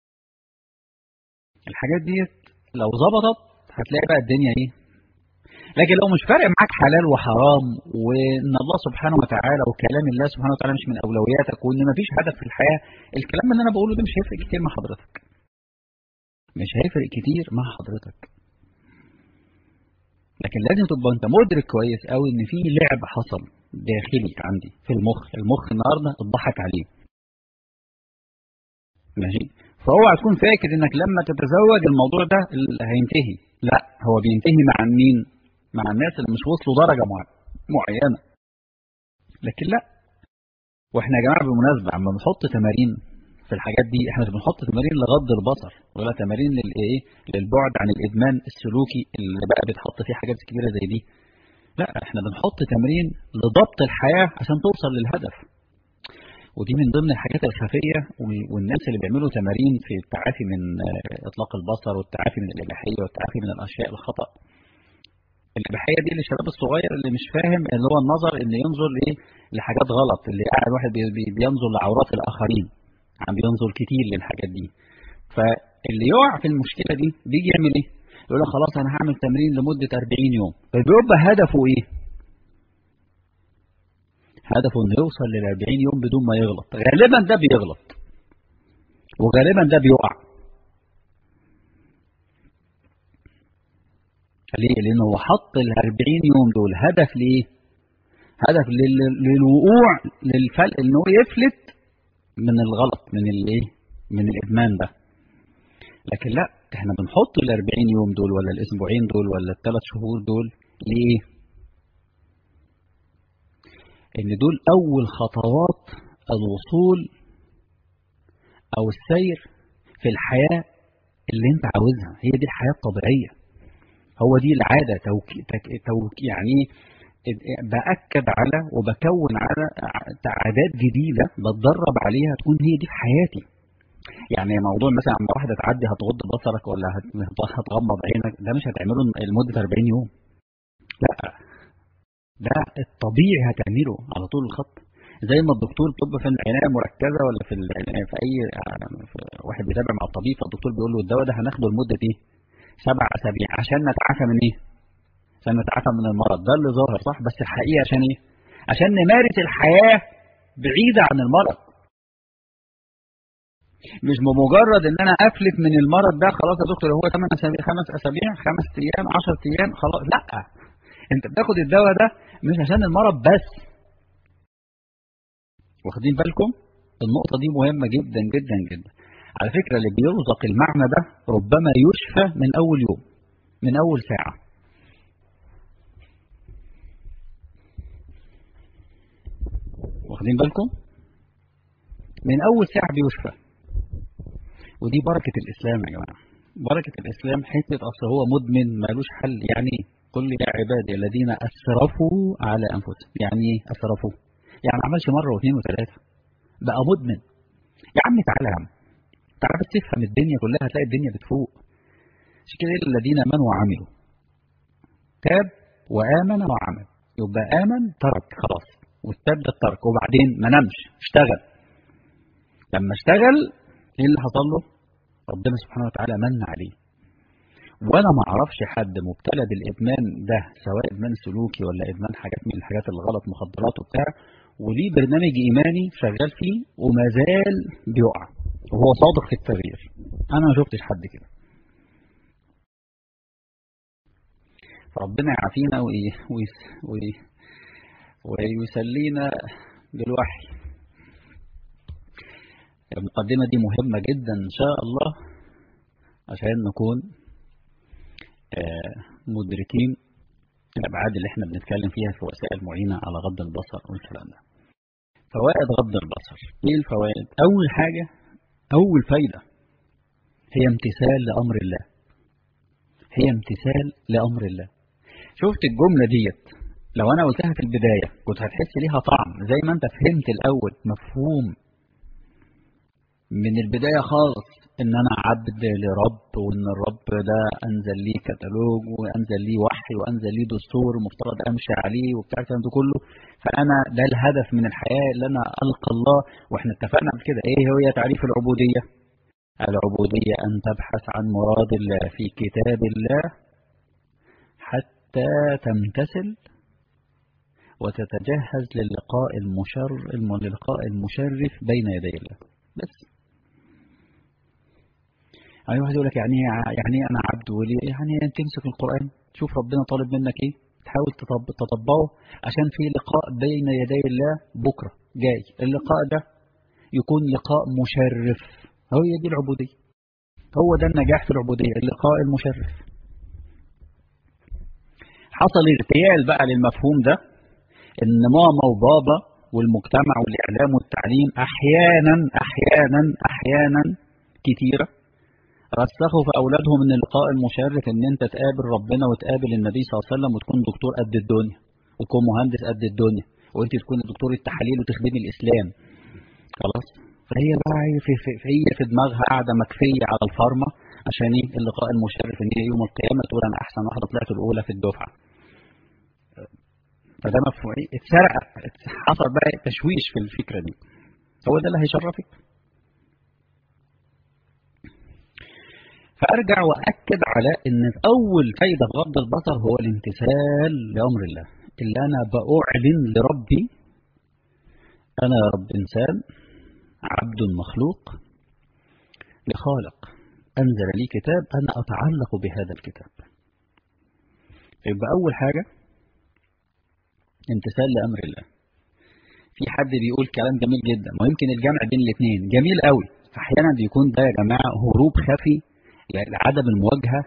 الحاجات دي لو ظبطت هتلاقي بقى الدنيا ايه. لكن لو مش فارق معاك حلال وحرام، وان الله سبحانه وتعالى وكلام الله سبحانه وتعالى مش من اولوياتك، وان مفيش هدف في الحياه، الكلام اللي انا بقوله ده مش هيفرق كتير مع حضرتك. مش هيفرق كتير مع حضرتك. لكن لازم تبقى انت مدرك كويس قوي ان في لعب حصل داخلي عندي في المخ النهارده اتضحك عليه. ماشي؟ فاوعى تكون فاكر انك لما تتزوج الموضوع ده هينتهي. لا، هو بينتهي مع مين؟ مع الناس اللي مش وصلوا درجه معينه. لكن لا. واحنا يا جماعه بالمناسبه عم بنحط تمارين في الحاجات دي، احنا مش بنحط تمارين لغض البصر ولا تمارين للايه، للبعد عن الادمان السلوكي اللي بقى بتحط فيه حاجات كبيره زي دي. لا، احنا بنحط تمرين لضبط الحياه عشان توصل للهدف. ودي من ضمن الحاجات الخفيه، والناس اللي بيعملوا تمارين في التعافي من اطلاق البصر والتعافي من الاباحيه والتعافي من الاشياء الخطا. الاباحيه دي للشباب الصغير اللي مش فاهم اللي هو النظر، ان ينظر لايه، لحاجات غلط، اللي قاعد واحد بينظر لعورات الاخرين، عم بينظر كتير للحاجات دي. فاللي يقع في المشكله دي بيجي يعمل ايه؟ يقول لك خلاص انا هعمل تمرين لمده 40 يوم. فبيبقى هدفه ايه؟ هدفه انه يوصل لل 40 يوم بدون ما يغلط. غالبا ده بيغلط، وغالبا ده بيقع. ليه؟ لانه هو حط ال 40 يوم دول هدف ليه؟ هدف للوقوع، للفلق، انه يفلت من الغلط، من الايه؟ من الادمان ده. لكن لا، احنا بنحط ال 40 يوم دول ولا الاسبوعين دول ولا الثلاث شهور دول ليه؟ ان دول اول خطوات الوصول او السير في الحياة اللي انت عاوزها. هي دي الحياة الطبيعية، هو دي العادة. يعني بأكد على وبكون على عادات جديدة بتدرب عليها تكون هي دي في حياتي. يعني موضوع مثلا عم واحدة تعدي هتغض بصرك ولا هتغمض عينك، ده مش هتعمله لمدة 40 يوم. لا، ده الطبيعي هتعمله على طول الخط. زي ما الدكتور بيبقى في العناية المركزة ولا في أي واحد بيتابع مع الطبيب، فالدكتور بيقول له الدواء ده هناخده لمدة إيه؟ 7 أسابيع عشان نتعافى من إيه؟ عشان نتعافى من المرض ده اللي ظاهر، صح؟ بس الحقيقة عشان إيه؟ عشان نمارس الحياة بعيدة عن المرض. مش بمجرد إن أنا أفلت من المرض ده خلاص يا دكتور هو 8 أسابيع 5 أسابيع 5 أيام 10 أيام خلاص. لأ، أنت بتاخد الدواء ده مش عشان المرض بس، واخدين بالكم؟ النقطة دي مهمة جدا جدا جدا. على فكرة اللي بيرزق المعنى ده ربما يشفى من أول يوم، من أول ساعة. واخدين بالكم؟ من أول ساعة بيشفى. ودي بركة الإسلام يا جماعة. بركة الإسلام حتة أصل هو مدمن مالوش حل. يعني قل يا عبادي الذين أسرفوا على أنفسهم. يعني إيه أسرفوا؟ يعني ما عملش مرة واثنين وثلاثة، بقى مدمن. يا عم تعالى يا عم، تعالى بس تفهم الدنيا كلها هتلاقي الدنيا بتفوق. مش كده الذين آمنوا وعملوا، تاب وآمن وعمل. يبقى آمن ترك خلاص، والتاب ده الترك. وبعدين ما نامش، اشتغل. لما اشتغل ايه اللي حصل له؟ ربنا سبحانه وتعالى من عليه. وانا ما اعرفش حد مبتلى بالادمان ده، سواء ادمان سلوكي ولا ادمان حاجات من الحاجات الغلط، مخدرات وبتاع، وليه برنامج ايماني شغال فيه وما زال بيقع وهو صادق في التغيير. انا ما شفتش حد كده. فربنا يعافينا ويسلينا بالوحي. المقدمة دي مهمة جدا إن شاء الله عشان نكون مدركين الأبعاد اللي احنا بنتكلم فيها في وسائل معينة على غض البصر والكلام ده. فوائد غض البصر، ايه الفوائد؟ أول حاجة، أول فايدة هي امتثال لأمر الله. هي امتثال لأمر الله. شفت الجملة ديت لو أنا قلتها في البداية كنت هتحس ليها طعم، زي ما أنت فهمت الأول مفهوم من البداية خالص ان انا عبد لرب، وان الرب ده انزل لي كتالوج وانزل لي وحي وانزل لي دستور مفترض امشي عليه وبتاع الكلام ده كله. فانا ده الهدف من الحياة اللي انا القى الله. واحنا اتفقنا على كده. ايه هي تعريف العبودية؟ العبودية ان تبحث عن مراد الله في كتاب الله حتى تمتثل وتتجهز للقاء المشرف بين يدي الله. بس يعني واحد يقول لك يعني انا عبد ولي، يعني تمسك القرآن تشوف ربنا طالب منك ايه، تحاول تطبقه عشان في لقاء بين يدي الله بكرة جاي. اللقاء ده يكون لقاء مشرف. هي دي العبودية، هو ده النجاح في العبودية، اللقاء المشرف. حصل ارتيال بقى للمفهوم ده، ان ماما وبابا والمجتمع والإعلام والتعليم أحيانا كتيرة رسخوا في أولادهم إن اللقاء المشرف إن أنت تقابل ربنا وتقابل النبي صلى الله عليه وسلم وتكون دكتور قد الدنيا وتكون مهندس قد الدنيا وأنت تكون دكتور التحاليل وتخدمي الإسلام. خلاص. فهي بقى هي في دماغها قاعدة مكفية على الفارما عشان إيه؟ اللقاء المشرف إن هي يوم القيامة تقول أنا أحسن واحدة طلعت الأولى في الدفعة. فده مفهوم اتسرق، حصل بقى تشويش في الفكرة دي. هو ده اللي هيشرفك. فأرجع وأكد على إن أول فايدة في غض البصر هو الامتثال لأمر الله. اللي أنا بأعلن لربي أنا رب إنسان عبد مخلوق لخالق أنزل لي كتاب أنا أتعلق بهذا الكتاب. يبقى أول حاجة امتثال لأمر الله. في حد بيقول كلام جميل جدا ويمكن الجمع بين الاثنين جميل قوي. أحيانا بيكون ده يا جماعة هروب خفي لعدم المواجهة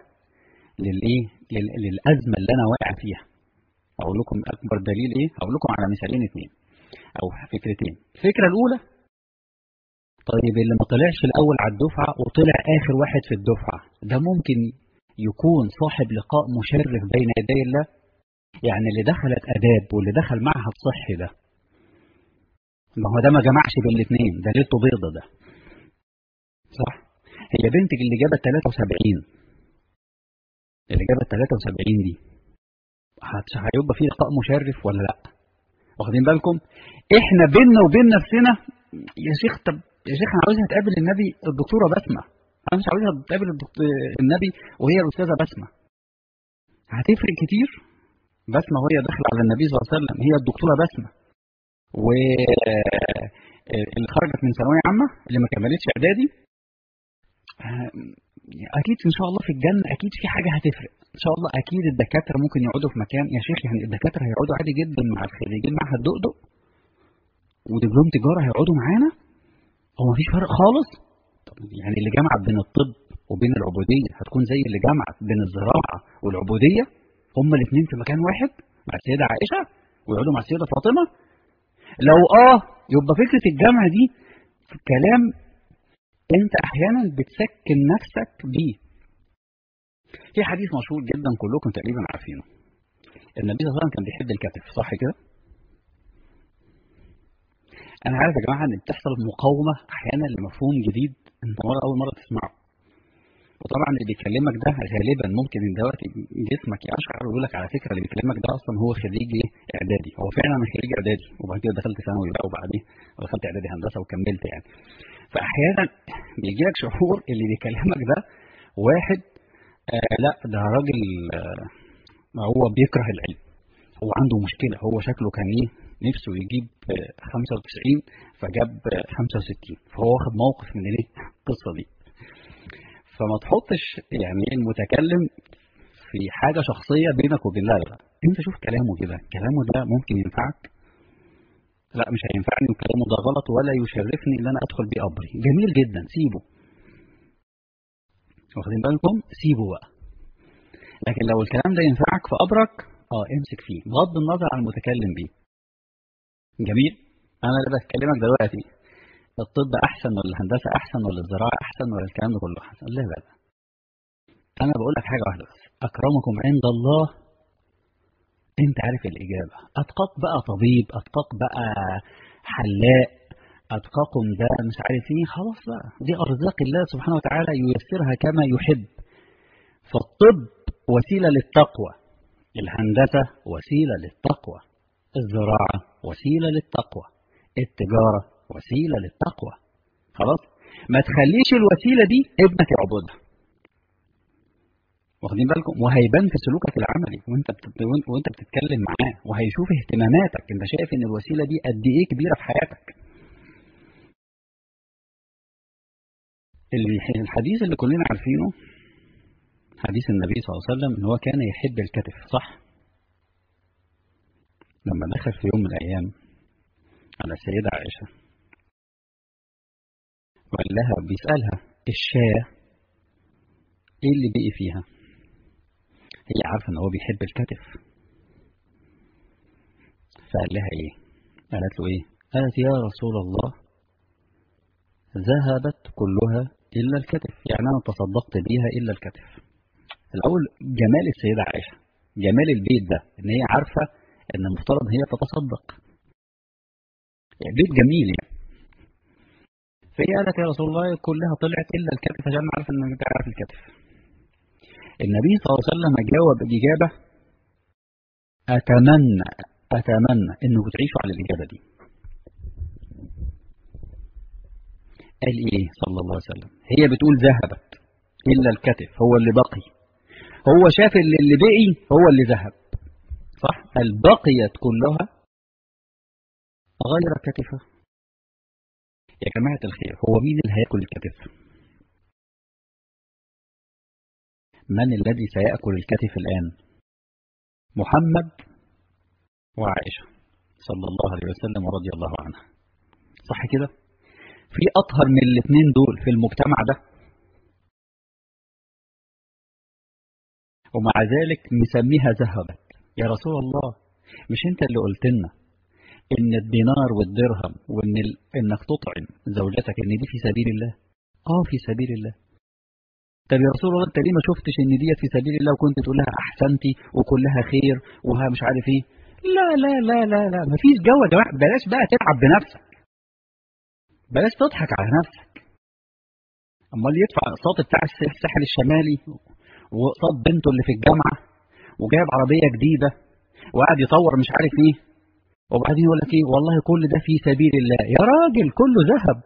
للأزمة اللي أنا واقع فيها. أقول لكم أكبر دليل إيه؟ أقول لكم على مثالين اثنين أو فكرتين. الفكرة الأولى، طيب اللي ما طلعش الأول على الدفعة وطلع آخر واحد في الدفعة ده ممكن يكون صاحب لقاء مشرف بين يدي الله؟ يعني اللي دخلت آداب واللي دخل معهد صحي ده، ما هو ده ما جمعش بين الاثنين، ده ليلته بيضة ده. صح؟ هي بنتك اللي جابت 73، اللي جابت 73 دي هيبقى فيه لقاء مشرف ولا لا؟ واخدين بالكم؟ احنا بيننا وبين نفسنا يا شيخ، طب يا شيخ انا عاوزها تقابل النبي الدكتوره بسمه، انا مش عاوزها تقابل النبي وهي الاستاذه بسمه. هتفرق كتير. بسمه وهي داخله على النبي صلى الله عليه وسلم هي الدكتوره بسمه، واللي خرجت من ثانويه عامه اللي ما كملتش اعدادي اكيد ان شاء الله في الجنه اكيد في حاجه هتفرق ان شاء الله. اكيد الدكاتره ممكن يقعدوا في مكان، يا شيخ يعني الدكاتره هيقعدوا عادي جدا مع الخريجين معهد دقدق ودبلوم تجاره هيقعدوا معانا؟ هو مفيش فرق خالص؟ طب يعني اللي جمعت بين الطب وبين العبوديه هتكون زي اللي جمعت بين الزراعه والعبوديه؟ هما الاثنين في مكان واحد مع السيده عائشه ويقعدوا مع السيده فاطمه؟ لو يبقى فكره الجمع دي في كلام انت احيانا بتسكن نفسك بيه. في حديث مشهور جدا كلكم تقريبا عارفينه، النبي صلى الله عليه وسلم كان بيحب الكتف، صح كده؟ انا عارف يا جماعه ان بتحصل مقاومه احيانا لمفهوم جديد انت اول مره تسمعه، وطبعا اللي بيكلمك ده غالبا ممكن ان دلوقتي جسمك يشعر ويقول لك على فكره اللي بيكلمك ده اصلا هو خريج اعدادي. هو فعلا انا خريج اعدادي وبعد كده دخلت ثانوي بقى وبعدين دخلت اعدادي هندسه وكملت يعني. فاحيانا بيجي لك شعور اللي بيكلمك ده واحد لا ده راجل هو بيكره العلم، هو عنده مشكله، هو شكله كان نفسه يجيب 95 فجاب 65، فهو واخد موقف من القصه دي. فما تحطش يعني المتكلم في حاجه شخصيه بينك وبين لا انت شوف كلامه كده، كلامه ده ممكن ينفعك؟ لا مش هينفعني وكلامه ده غلط ولا يشرفني ان انا ادخل بيه قبري. جميل جدا، سيبه، واخدين بالكم؟ سيبه بقى. لكن لو الكلام ده ينفعك في قبرك امسك فيه بغض النظر عن المتكلم بيه. جميل. انا اللي بكلمك دلوقتي الطب احسن ولا الهندسه احسن ولا الزراعه احسن ولا الكلام ده كله احسن؟ لا بقى. انا بقول لك حاجه واحده بس، اكرمكم عند الله انت عارف الاجابه. اتقاك بقى طبيب، اتقاك بقى حلاق، اتقاكم ده مش عارف ايه، خلاص بقى دي ارزاق الله سبحانه وتعالى ييسرها كما يحب. فالطب وسيله للتقوى، الهندسه وسيله للتقوى، الزراعه وسيله للتقوى، التجاره وسيله للتقوى. خلاص؟ ما تخليش الوسيله دي ابنك يعبدها. واخدين بالكم؟ وهيبان في سلوكك العملي وانت بتتكلم معاه، وهيشوف اهتماماتك، انت شايف ان الوسيله دي قد ايه كبيره في حياتك. الحديث اللي كلنا عارفينه حديث النبي صلى الله عليه وسلم ان هو كان يحب الكتف، صح؟ لما دخل في يوم من الايام على السيده عائشه وقال لها، بيسالها الشاة ايه اللي بقي فيها؟ هي عارفه ان هو بيحب الكتف، فقال لها ايه؟ قالت له ايه؟ قالت يا رسول الله ذهبت كلها الا الكتف، يعني انا تصدقت بيها الا الكتف. الاول جمال السيده عائشه، جمال البيت ده ان هي عارفه ان المفترض هي تتصدق، يعني بيت جميل يعني. فهي قالت يا رسول الله كلها طلعت الا الكتف عشان عارفه ان انت عارف الكتف. النبي صلى الله عليه وسلم جاوب اجابه اتمنى انه تعيشوا على الاجابه دي. قال ايه صلى الله عليه وسلم؟ هي بتقول ذهبت الا الكتف، هو اللي بقي، هو شاف اللي بقي هو اللي ذهب، صح؟ قال بقيت كلها غير كتفه. يا جماعه الخير، هو مين اللي هياكل الكتف؟ من الذي سيأكل الكتف الآن؟ محمد وعائشة صلى الله عليه وسلم ورضي الله عنها، صح كده؟ في أطهر من الاثنين دول في المجتمع ده؟ ومع ذلك نسميها ذهبت. يا رسول الله مش انت اللي قلت لنا ان الدينار والدرهم وان انك تطعم زوجتك ان دي في سبيل الله؟ في سبيل الله. طب يا رسول الله انت ليه ما شفتش ان ديت في سبيل الله وكنت تقول لها احسنتي وكلها خير وها مش عارف ايه؟ لا لا لا لا لا، مفيش جو يا جماعه. بلاش بقى تتعب بنفسك، بلاش تضحك على نفسك. امال يدفع اقساط بتاع الساحل الشمالي وقساط بنته اللي في الجامعه وجايب عربيه جديده وقاعد يطور مش عارف ايه، وبعدين يقول لك ايه والله كل ده في سبيل الله. يا راجل كله ذهب،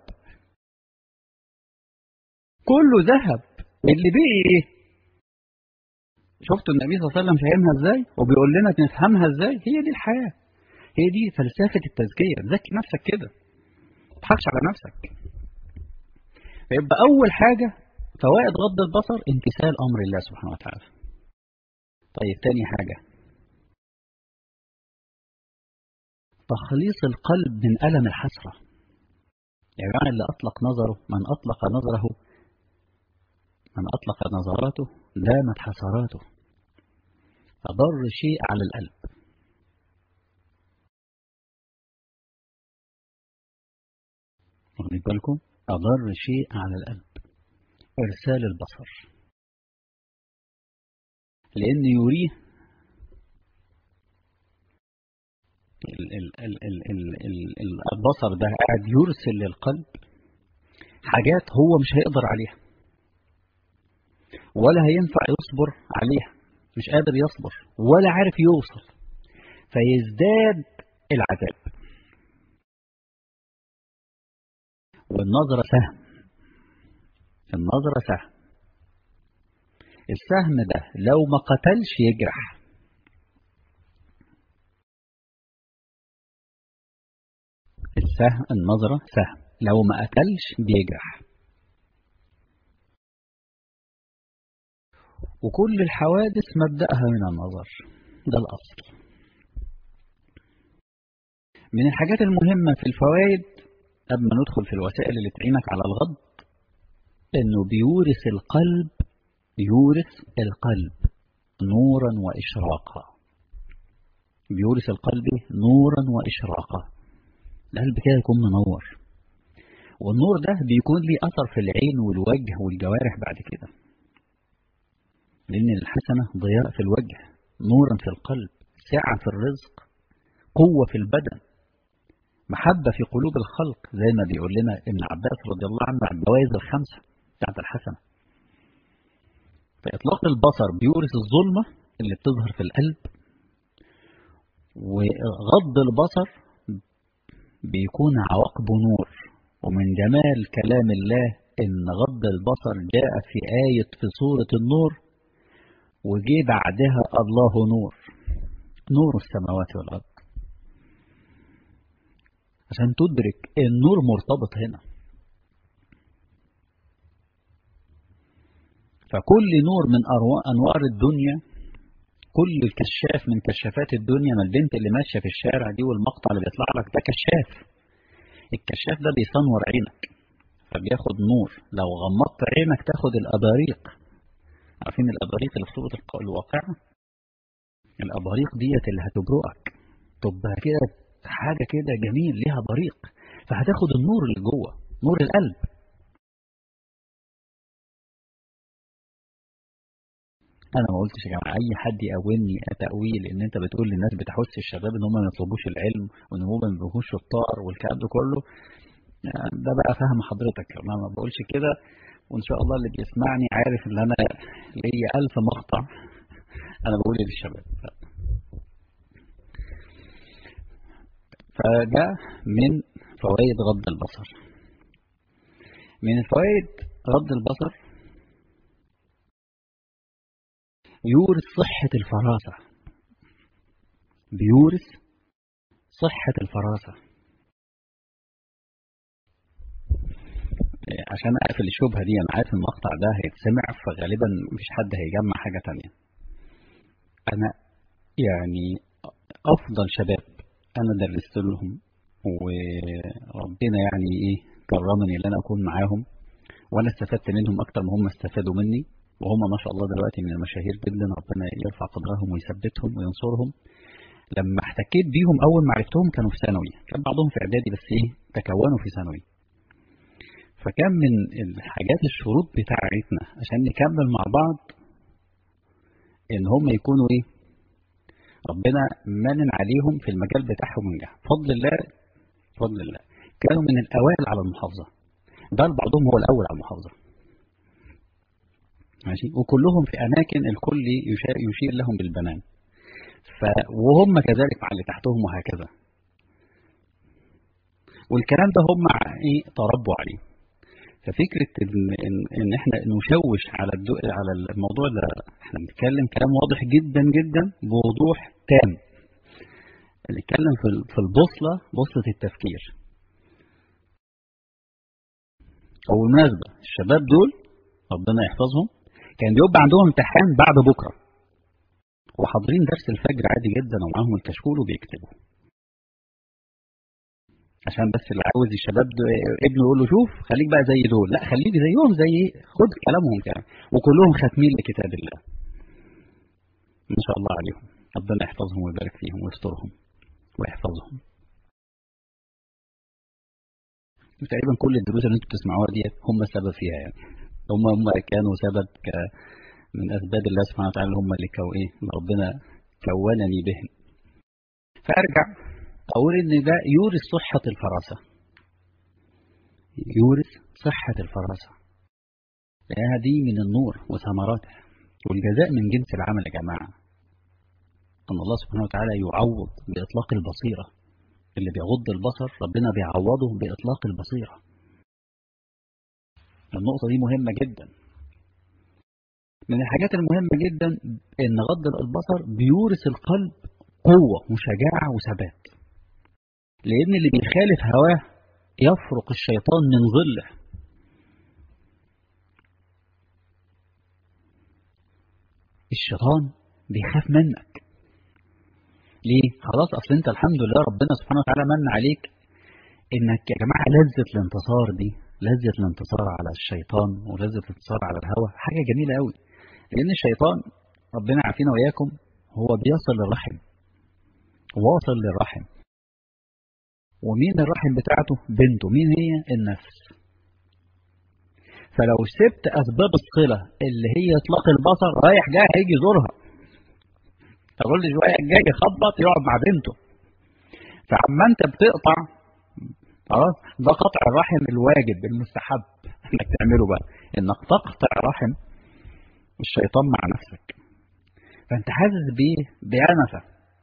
كله ذهب، اللي بقي ايه؟ شفتوا النبي صلى الله عليه وسلم فهمها ازاي وبيقول لنا نفهمها ازاي؟ هي دي الحياه، هي دي فلسفه التزكيه. تزكي نفسك كده، ما تضحكش على نفسك. فيبقى اول حاجه فوائد غض البصر امتثال امر الله سبحانه وتعالى. طيب تاني حاجه تخليص القلب من ألم الحسرة. يا جماعة اللي أطلق نظره، من أطلق نظره، من أطلق نظراته دامت حسراته. أضر شيء على القلب. واخدين بالكم؟ أضر شيء على القلب إرسال البصر، لأن يريه البصر ده قاعد يرسل للقلب حاجات هو مش هيقدر عليها ولا هينفع يصبر عليها، مش قادر يصبر ولا عارف يوصل، فيزداد العذاب. والنظرة سهم، النظرة سهم، السهم ده لو ما قتلش يجرح. السهم، النظرة سهم، لو ما قتلش بيجرح. وكل الحوادث مبدأها من النظر، ده الأصل. من الحاجات المهمة في الفوائد قبل ما ندخل في الوسائل اللي تعينك على الغض، إنه بيورث القلب، يورث القلب نورا وإشراقا. بيورث القلب نورا وإشراقا، القلب كده يكون منور، والنور ده بيكون ليه أثر في العين والوجه والجوارح بعد كده، لأن الحسنة ضياء في الوجه، نورا في القلب، سعة في الرزق، قوة في البدن، محبة في قلوب الخلق، زي ما بيقول لنا ابن عباس رضي الله عنه على الجوائز الخمسة بتاعت الحسنة. فإطلاق البصر بيورث الظلمة اللي بتظهر في القلب، وغض البصر بيكون عواقبه نور. ومن جمال كلام الله إن غض البصر جاء في آية في سورة النور، وجي بعدها الله نور، نور السماوات والأرض، عشان تدرك النور مرتبط هنا. فكل نور من أنوار الدنيا، كل الكشاف من كشافات الدنيا، ما البنت اللي ماشية في الشارع دي والمقطع اللي بيطلع لك ده كشاف، الكشاف ده بيصنور عينك فبياخد نور. لو غمضت عينك تاخد الأباريق، عارفين الأباريق اللي في سورة الواقعة؟ الأباريق ديت اللي هتبرقك، تبقى كده حاجة كده جميل ليها بريق، فهتاخد النور اللي جوه، نور القلب. أنا ما قلتش يا جماعة أي حد يقولني تأويل إن أنت بتقول للناس بتحث الشباب إن هم ما يطلبوش العلم وإن هم ما يبقوش شطار والكلام ده كله، ده بقى فهم حضرتك. أنا ما بقولش كده، وإن شاء الله اللي بيسمعني عارف إن أنا ليا 1000 مقطع أنا بقول للشباب. فجاء من فوائد غض البصر، من فوائد غض البصر يورث صحة الفراسة، بيورث صحة الفراسة. عشان أقفل الشبهة دي، أنا عارف المقطع ده هيتسمع فغالبا مش حد هيجمع حاجة تانية. أنا يعني أفضل شباب أنا درست لهم وربنا يعني إيه كرمني إن أنا أكون معاهم، وأنا استفدت منهم أكتر ما هم استفادوا مني، وهم ما شاء الله دلوقتي من المشاهير جدا، ربنا يرفع قدرهم ويثبتهم وينصرهم. لما احتكيت بيهم أول ما عرفتهم كانوا في ثانوي، كان بعضهم في إعدادي بس إيه تكونوا في ثانوي. فكان من الحاجات الشروط بتاعتنا عشان نكمل مع بعض إن هم يكونوا إيه ربنا منن عليهم في المجال بتاعهم ونجح بفضل الله، بفضل الله. كانوا من الأوائل على المحافظة، بل بعضهم هو الأول على المحافظة، ماشي، وكلهم في أماكن الكل يشير لهم بالبنان، وهم كذلك مع اللي تحتهم وهكذا. والكلام ده هم إيه تربوا عليه. ففكرة إن إحنا نشوش على الموضوع ده، إحنا بنتكلم كلام واضح جدا جدا بوضوح تام، بنتكلم في البوصلة، بوصلة التفكير. وبالمناسبة الشباب دول ربنا يحفظهم كان بيبقى عندهم امتحان بعد بكرة وحاضرين درس الفجر عادي جدا ومعاهم الكشكول وبيكتبوا. عشان بس اللي عاوز الشباب ابنه يقول له شوف خليك بقى زي دول، لا خليك زيهم، زي خد كلامهم كلام، وكلهم ختمين لكتاب الله ما شاء الله عليهم. ربنا يحفظهم ويبارك فيهم ويسترهم ويحفظهم. تقريبا كل الدروس اللي انتم بتسمعوها دي هم السبب فيها، يعني هم كانوا سبب من اسباب الله سبحانه وتعالى، هم اللي ربنا كونني بهم. فارجع اقول ان ده يورث صحة الفراسة، يورث صحة الفراسة، لأنها دي من النور وثمراته، والجزاء من جنس العمل يا جماعة. أن الله سبحانه وتعالى يعوض بإطلاق البصيرة، اللي بيغض البصر ربنا بيعوضه بإطلاق البصيرة. النقطة دي مهمة جدا. من الحاجات المهمة جدا إن غض البصر بيورث القلب قوة وشجاعة وثبات، لأن اللي بيخالف هواه يفرق الشيطان من ظله. الشيطان بيخاف منك ليه؟ خلاص أصل أنت الحمد لله ربنا سبحانه وتعالى من عليك إنك يا جماعة لذة الانتصار دي، لذة الانتصار على الشيطان ولذة الانتصار على الهوى حاجة جميلة قوي. لأن الشيطان ربنا عافينا وإياكم هو بيصل للرحم، واصل للرحم. ومين الرحم بتاعته؟ بنته. مين هي؟ النفس. فلو سبت أسباب الصلة اللي هي إطلاق البصر رايح جاي هيجي يزورها، تقول لي رايح جاي يخبط يقعد مع بنته، فعما أنت بتقطع خلاص ده قطع الرحم الواجب المستحب انك تعمله بقى، انك تقطع رحم الشيطان مع نفسك. فانت حاسس بيه بأنفة.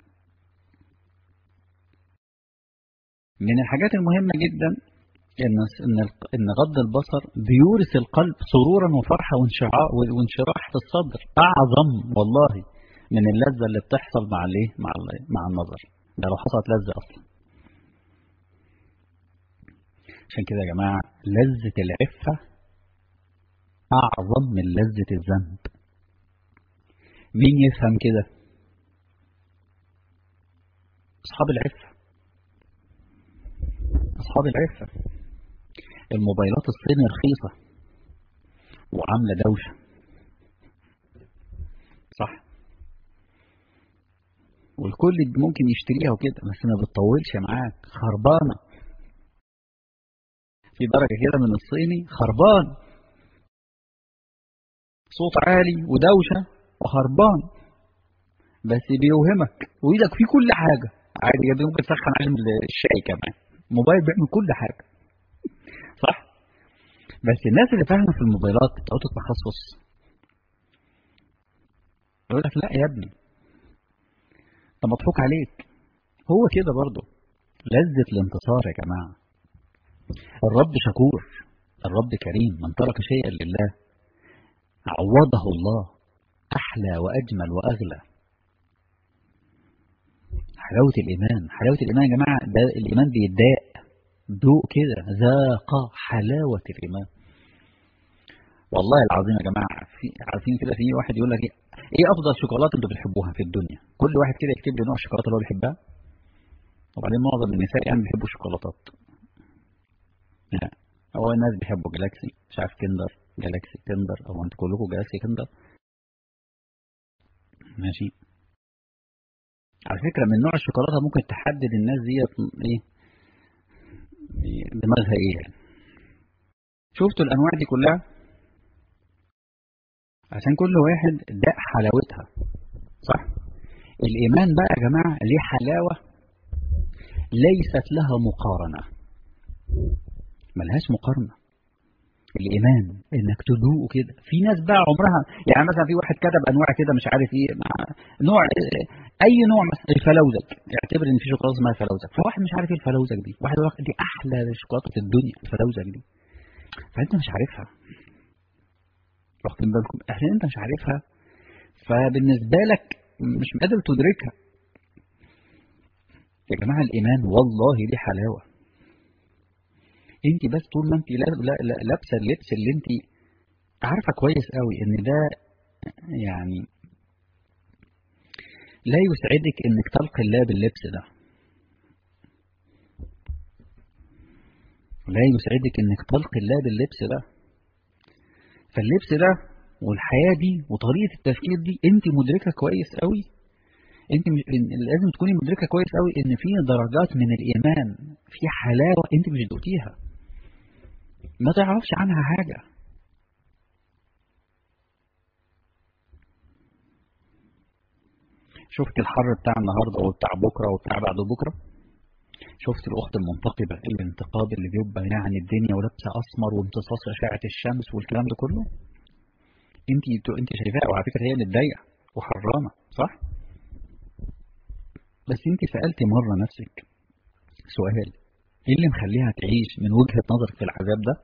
من الحاجات المهمة جدا ان غض البصر بيورث القلب سرورا وفرحة وانشراح في الصدر اعظم والله من اللذة اللي بتحصل مع النظر، ده لو حصلت لذة اصلا. عشان كده يا جماعة لذة العفة أعظم من لذة الذنب. مين يفهم كده؟ أصحاب العفة. أصحاب العفة. الموبايلات الصيني رخيصة وعاملة دوشة، صح؟ والكل ممكن يشتريها وكده، بس ما بتطولش معاك، خربانة. في درجة كده من الصيني خربان، صوت عالي ودوشة وخربان، بس بيوهمك ويدك فيه كل حاجة عادي جدا، ممكن تسخن علم الشاي كمان، موبايل بيعمل كل حاجة، صح؟ بس الناس اللي فاهمة في الموبايلات بتاعت التخصص يقول لك لا يا ابني ده مضحوك عليك. هو كده برضه لذة الانتصار يا جماعة. الرب شكور، الرب كريم، من ترك شيئا لله عوضه الله أحلى وأجمل وأغلى. حلاوة الإيمان، حلاوة الإيمان يا جماعة، ده الإيمان بيتضاق ذوق كده، ذاق حلاوة الإيمان. والله العظيم يا جماعة، عارفين كده في واحد يقول لك إيه أفضل شوكولاتة أنتوا بتحبوها في الدنيا؟ كل واحد كده يكتب لي نوع الشوكولاتة اللي هو بيحبها، وبعدين معظم النساء يعني بيحبوا الشوكولاتات. هو الناس بيحبوا جالاكسي، مش عارف كندر، جالاكسي كندر، أو أنتوا كلكم جالاكسي كندر، ماشي. على فكرة من نوع الشوكولاتة ممكن تحدد الناس ديت إيه دماغها إيه يعني. شفتوا الأنواع دي كلها؟ عشان كل واحد داق حلاوتها، صح؟ الإيمان بقى يا جماعة ليه حلاوة ليست لها مقارنة، ملهاش مقارنة. الإيمان إنك تدوقه كده. في ناس بقى عمرها يعني مثلا في واحد كتب أنواع كده مش عارف إيه، نوع أي نوع مثلا الفلوزج، يعتبر إن في شوكولاتة اسمها فلوزج، فواحد مش عارف إيه الفلوزج دي، واحد يقول لك دي أحلى شوكولاتة في الدنيا الفلوزج دي، فأنت مش عارفها، واخدين بالكم؟ عشان أنت مش عارفها فبالنسبة لك مش قادر تدركها. يا جماعة الإيمان والله دي حلاوة. انت بس طول ما انت لابسه اللبس اللي انت عارفه كويس قوي ان ده يعني لا يسعدك انك تلقي الله باللبس ده، لا يسعدك انك تلقي الله باللبس ده. فاللبس ده والحياة دي وطريقة التفكير دي انت مدركة كويس قوي. انت لازم تكوني مدركة كويس قوي ان في درجات من الايمان، في حلاوة انت مش دقتيها، ما تعرفش عنها حاجة. شفت الحر بتاع النهاردة وبتاع بكرة وبتاع بعد بكرة؟ شفت الأخت المنتقبة الانتقاب اللي بيبقى يعني الدنيا ولابسة أسمر وامتصاص أشعة الشمس والكلام ده كله؟ انت شايفاها، وعلى فكرة هي متضايقة وحرانة صح؟ بس انت سألتي مرة نفسك سؤال، ايه اللي مخليها تعيش من وجهة نظرك في العذاب ده؟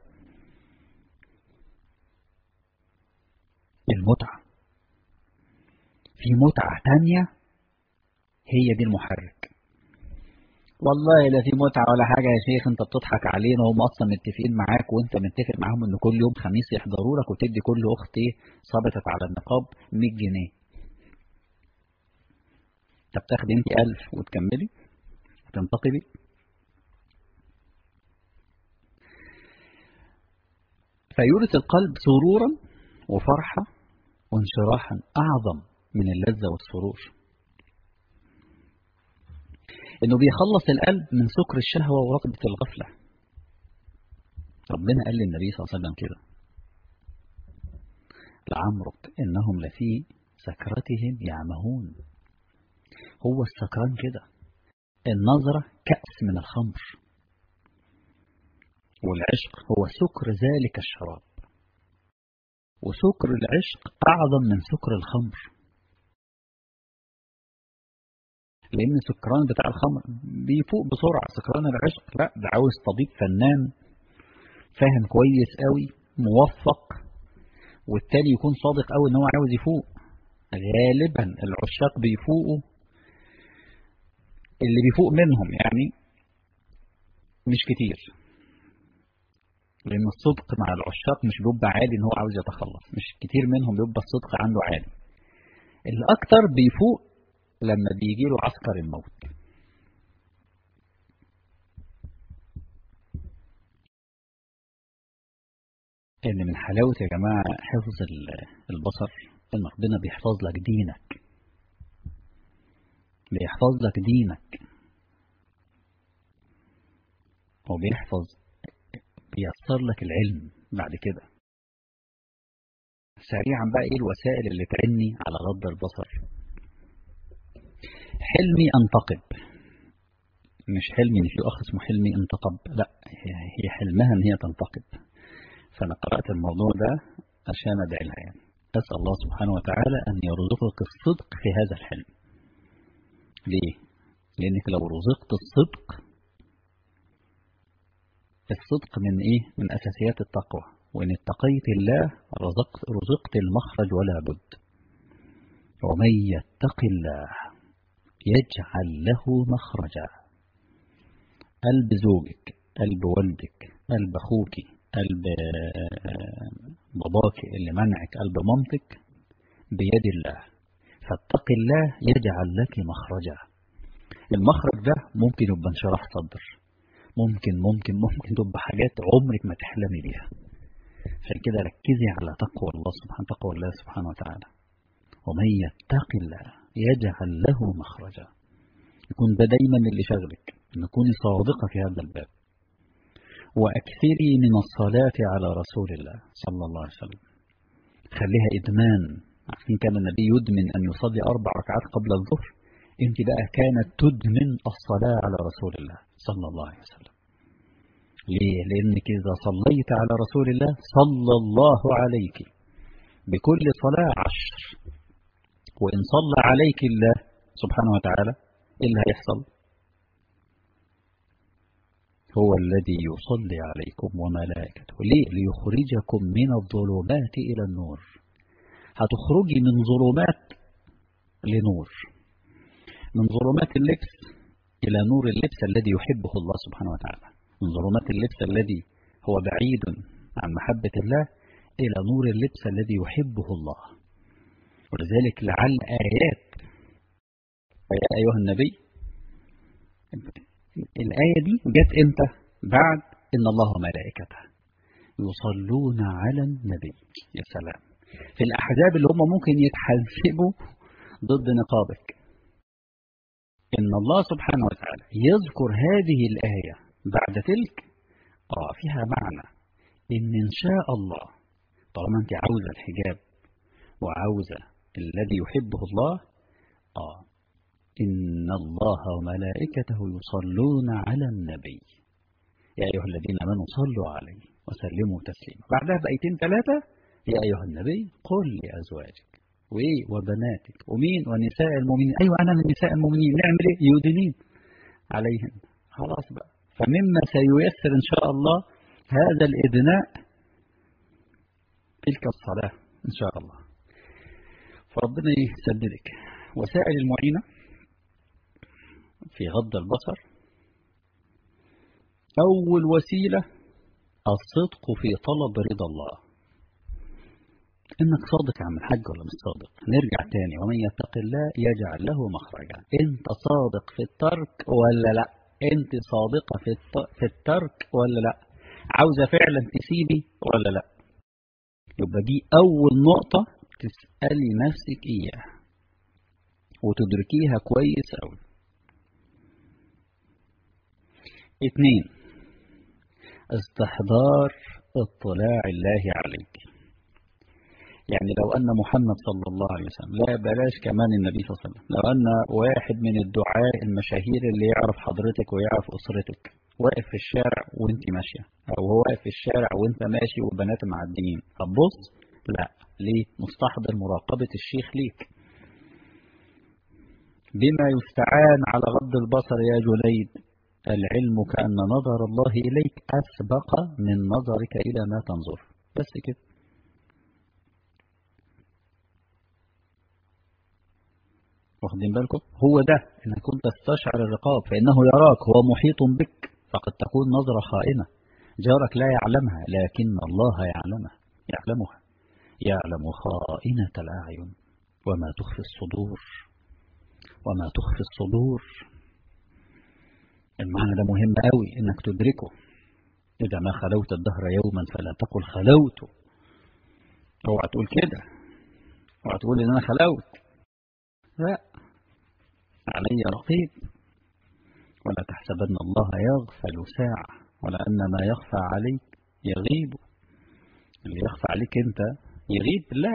المتعة. في متعة تانية هي دي المحرك. والله لا في متعة ولا حاجة يا شيخ، انت بتضحك علينا، هم اصلا متفقين معاك وانت متفق معاهم ان كل يوم خميس يحضروا لك وتدي كل اخت صبتت على النقاب 100 جنيه. طب تاخدي انت 1000 وتكملي وتنتقبي؟ فيورث القلب سرورا وفرحة وانشراحا أعظم من اللذة والسرور. إنه بيخلص القلب من سكر الشهوة ورغبة الغفلة. ربنا قال للنبي صلى الله عليه وسلم كده: لعمرك إنهم لفي سكرتهم يعمهون. هو السكران كده، النظرة كأس من الخمر، والعشق هو سكر ذلك الشراب، وسكر العشق أعظم من سكر الخمر. لأن السكران بتاع الخمر بيفوق بسرعة، سكران العشق لا، ده عاوز طبيب فنان فاهم كويس قوي موفق، والتاني يكون صادق قوي ان هو عاوز يفوق. غالبا العشاق بيفوقوا، اللي بيفوق منهم يعني مش كتير، لأن الصدق مع العشاق مش بيبقى عادي ان هو عاوز يتخلص، مش كتير منهم بيبقى الصدق عنده عادي. الأكتر بيفوق لما بيجي له عسكر الموت. ان من حلاوة يا جماعة حفظ البصر ان ربنا بيحفظ لك دينك، بيحفظ لك دينك، وبيحفظ بيسر لك العلم بعد كده. سريعا بقى ايه الوسائل اللي تعني على غض البصر؟ حلمي انتقب، مش حلمي ان في اخ اسمه حلمي انتقب، لا، هي حلمها ان هي تنتقب. فانا قرأت الموضوع ده عشان ادعي لها، يعني اسأل الله سبحانه وتعالى ان يرزقك الصدق في هذا الحلم. ليه؟ لانك لو رزقت الصدق، الصدق من ايه؟ من اساسيات التقوى، وان اتقيت الله رزقت المخرج ولا بد. ومن يتق الله يجعل له مخرجا. قلب زوجك، قلب والدك، قلب اخوك، قلب باباك اللي منعك، قلب مامتك، بيد الله. فاتق الله يجعل لك مخرجا. المخرج ده ممكن يبقى انشراح صدر، ممكن تبقى حاجات عمرك ما تحلمي بيها. عشان كده ركزي على تقوى الله سبحانه وتعالى. ومن يتق الله يجعل له مخرجا. يكون ده دايما اللي شغلك، ان تكوني صادقة في هذا الباب. وأكثري من الصلاة على رسول الله صلى الله عليه وسلم، خليها إدمان. عارفين كان النبي يدمن أن يصلي 4 ركعات قبل الظهر، انت بقى كانت تدمن الصلاة على رسول الله صلى الله عليه وسلم. ليه؟ لأنك إذا صليت على رسول الله صلى الله عليك بكل صلاة 10، وإن صلى عليك الله سبحانه وتعالى إيه اللي هيحصل؟ هو الذي يصلي عليكم وملائكته. ليه؟ ليخرجكم من الظلمات إلى النور. هتخرجي من ظلمات لنور، من ظلمات اللبس إلى نور اللبس الذي يحبه الله سبحانه وتعالى، من ظلمات اللبس الذي هو بعيد عن محبة الله إلى نور اللبس الذي يحبه الله. ولذلك لعل آيات يا أيها النبي، الآية دي جت إمتى؟ بعد إن الله وملائكته يصلون على النبي. يا سلام، في الأحزاب اللي هم ممكن يتحزبوا ضد نقابك، إن الله سبحانه وتعالى يذكر هذه الآية بعد تلك فيها معنى إن شاء الله طالما أنت عاوزة الحجاب وعاوزة الذي يحبه الله إن الله وملائكته يصلون على النبي يا أيها الذين آمنوا صلوا عليه وسلموا تسليما. بعدها بآيتين 3 يا أيها النبي قل لأزواجك وبناتك ومين ونساء المؤمنين. أيوة أنا من نساء المؤمنين، نعمل إيه؟ يدنين عليهن. خلاص بقى، فمما سييسر إن شاء الله هذا الإدناء تلك الصلاة إن شاء الله. فربنا يسددك. وسائل المعينة في غض البصر، أول وسيلة الصدق في طلب رضا الله. إنك صادق يا عم الحاج ولا مش صادق؟ نرجع تاني، ومن يتق الله يجعل له مخرجا. أنت صادق في الترك ولا لا؟ أنت صادقة في الترك ولا لا؟ عاوزة فعلا تسيبي ولا لا؟ يبقى دي أول نقطة تسألي نفسك إياها وتدركيها كويس أوي. 2 استحضار اطلاع الله عليك. يعني لو أن محمد صلى الله عليه وسلم، لا بلاش كمان النبي صلى الله عليه وسلم، لو أن واحد من الدعاء المشاهير اللي يعرف حضرتك ويعرف أسرتك واقف في الشارع وانت ماشية، أو هو واقف في الشارع وانت ماشي وبنات معديين، هتبص؟ لا. ليه؟ مستحضر مراقبة الشيخ ليك. بما يستعان على غض البصر يا جليد، العلم كأن نظر الله إليك أسبق من نظرك إلى ما تنظر. بس كده. واخدين بالكم؟ هو ده إنك كنت تستشعر الرقاب، فإنه يراك، هو محيط بك. فقد تكون نظرة خائنة جارك لا يعلمها، لكن الله يعلمها، يعلمها، يعلم خائنة الأعين وما تخفي الصدور، وما تخفي الصدور. المعنى ده مهم قوي إنك تدركه. إذا ما خلوت الدهر يوما فلا تقل خلوت. اوعى تقول كده، اوعى تقول إن أنا خلوت. لا، علي رقيب. ولا تحسبن الله يغفل ساعة، ولا أن ما يخفى عليك يغيب. اللي يخفى عليك أنت يغيب؟ لا.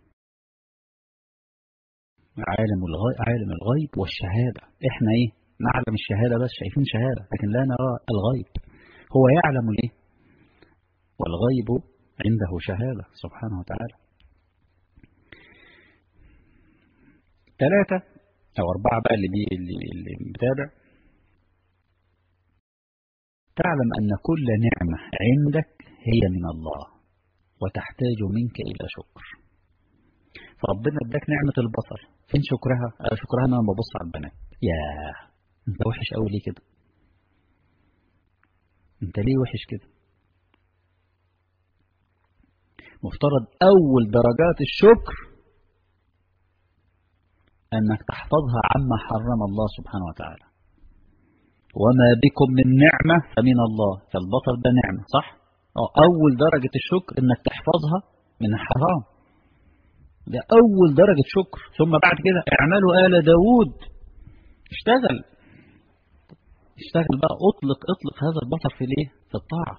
عالم الغيب والشهادة. إحنا إيه؟ نعلم الشهادة بس، شايفين شهادة لكن لا نرى الغيب. هو يعلم ليه، والغيب عنده شهادة سبحانه وتعالى. 3 أو 4 بقى اللي متابع، تعلم أن كل نعمة عندك هي من الله وتحتاج منك إلى شكر. فربنا اداك نعمة البصر، فين شكرها؟ شكرها أنا ببص على البنات. ياه، أنت وحش أوي ليه كده؟ أنت ليه وحش كده؟ مفترض أول درجات الشكر أنك تحفظها عما حرم الله سبحانه وتعالى. وما بكم من نعمة فمن الله، فالبصر ده نعمة صح؟ أول درجة الشكر أنك تحفظها من الحرام، ده أول درجة شكر. ثم بعد كده اعملوا آل داود، اشتغل بقى، اطلق هذا البصر في ليه؟ في الطاعة.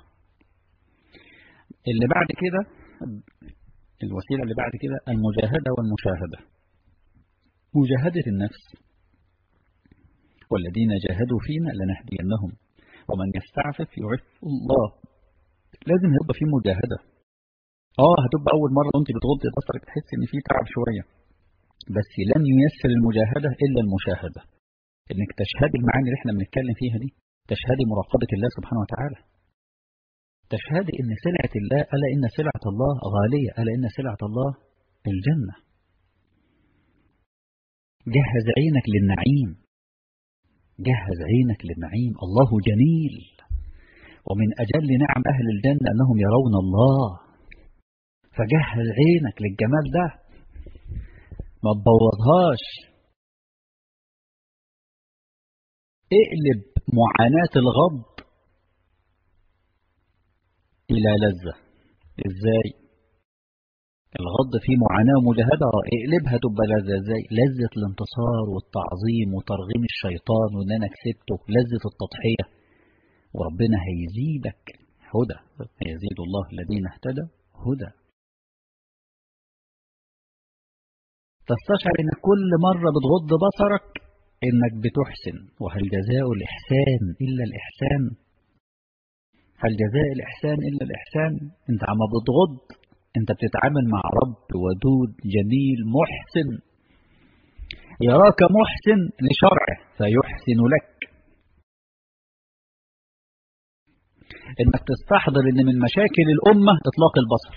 اللي بعد كده، الوسيلة اللي بعد كده المجاهدة والمشاهدة. مجاهدة النفس، والذين جاهدوا فينا لنهدينهم ومن يستعفف يعف الله. لازم يبقى في مجاهدة. هتبقى أول مرة وأنت بتغضي بصرك تحس إن في تعب شوية، بس لن ييسر المجاهدة إلا المشاهدة. إنك تشهدي المعاني اللي إحنا بنتكلم فيها دي، تشهدي مراقبة الله سبحانه وتعالى، تشهدي إن سلعة الله، ألا إن سلعة الله غالية، ألا إن سلعة الله الجنة. جهز عينك للنعيم، جهز عينك للنعيم. الله جميل، ومن أجل نعم أهل الجنة أنهم يرون الله. فجهز عينك للجمال ده، ما تبوظهاش. اقلب معاناة الغض إلى لذة. إزاي؟ الغض فيه معاناة ومجاهدة، اقلبها تبقى لذة. إزاي؟ لذة الانتصار والتعظيم وترغيم الشيطان وإن أنا كسبته، لذة التضحية. وربنا هيزيدك هدى، هيزيد الله الذين اهتدوا هدى. تستشعر إنك كل مرة بتغض بصرك إنك بتحسن. وهل جزاء الإحسان إلا الإحسان؟ هل جزاء الإحسان إلا الإحسان؟ أنت عم بتغض، أنت بتتعامل مع رب ودود جميل محسن، يراك محسن لشرعه فيحسن لك. إنك تستحضر إن من مشاكل الأمة إطلاق البصر،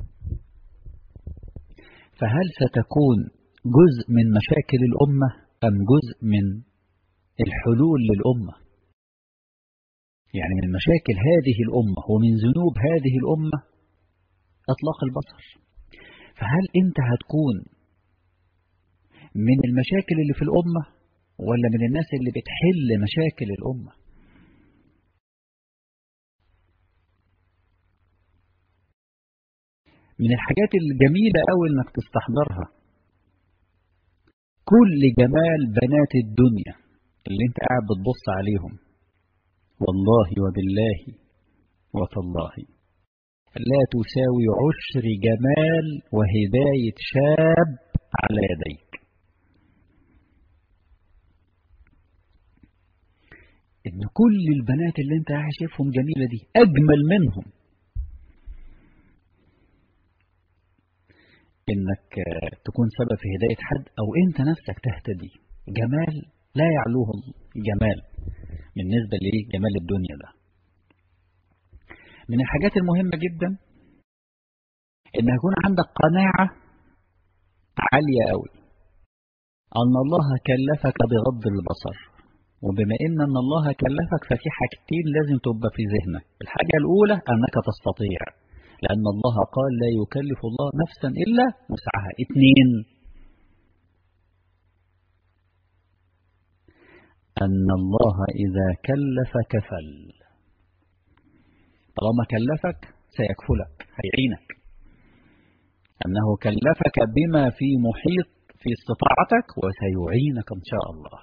فهل ستكون جزء من مشاكل الأمة أم جزء من الحلول للأمة؟ يعني من مشاكل هذه الأمة ومن ذنوب هذه الأمة إطلاق البصر. فهل أنت هتكون من المشاكل اللي في الأمة ولا من الناس اللي بتحل مشاكل الأمة؟ من الحاجات الجميلة أوي إنك تستحضرها كل جمال بنات الدنيا اللي أنت قاعد بتبص عليهم، والله وبالله وتالله لا تساوي عشر جمال وهداية شاب على يديك. إن كل البنات اللي أنت شايفهم جميلة دي أجمل منهم إنك تكون سبب في هداية حد أو أنت نفسك تهتدي. جمال لا يعلوه جمال بالنسبة لجمال الدنيا ده. من الحاجات المهمة جدا إن يكون عندك قناعة عالية أوي أن الله كلفك بغض البصر. وبما إن الله كلفك ففي حاجتين لازم تبقى في ذهنك. الحاجة الأولى أنك تستطيع، لأن الله قال لا يكلف الله نفسا إلا وسعها. 2 أن الله إذا كلف كفل. طالما كلفك سيكفلك، هيعينك. أنه كلفك بما في محيط في استطاعتك وسيعينك إن شاء الله.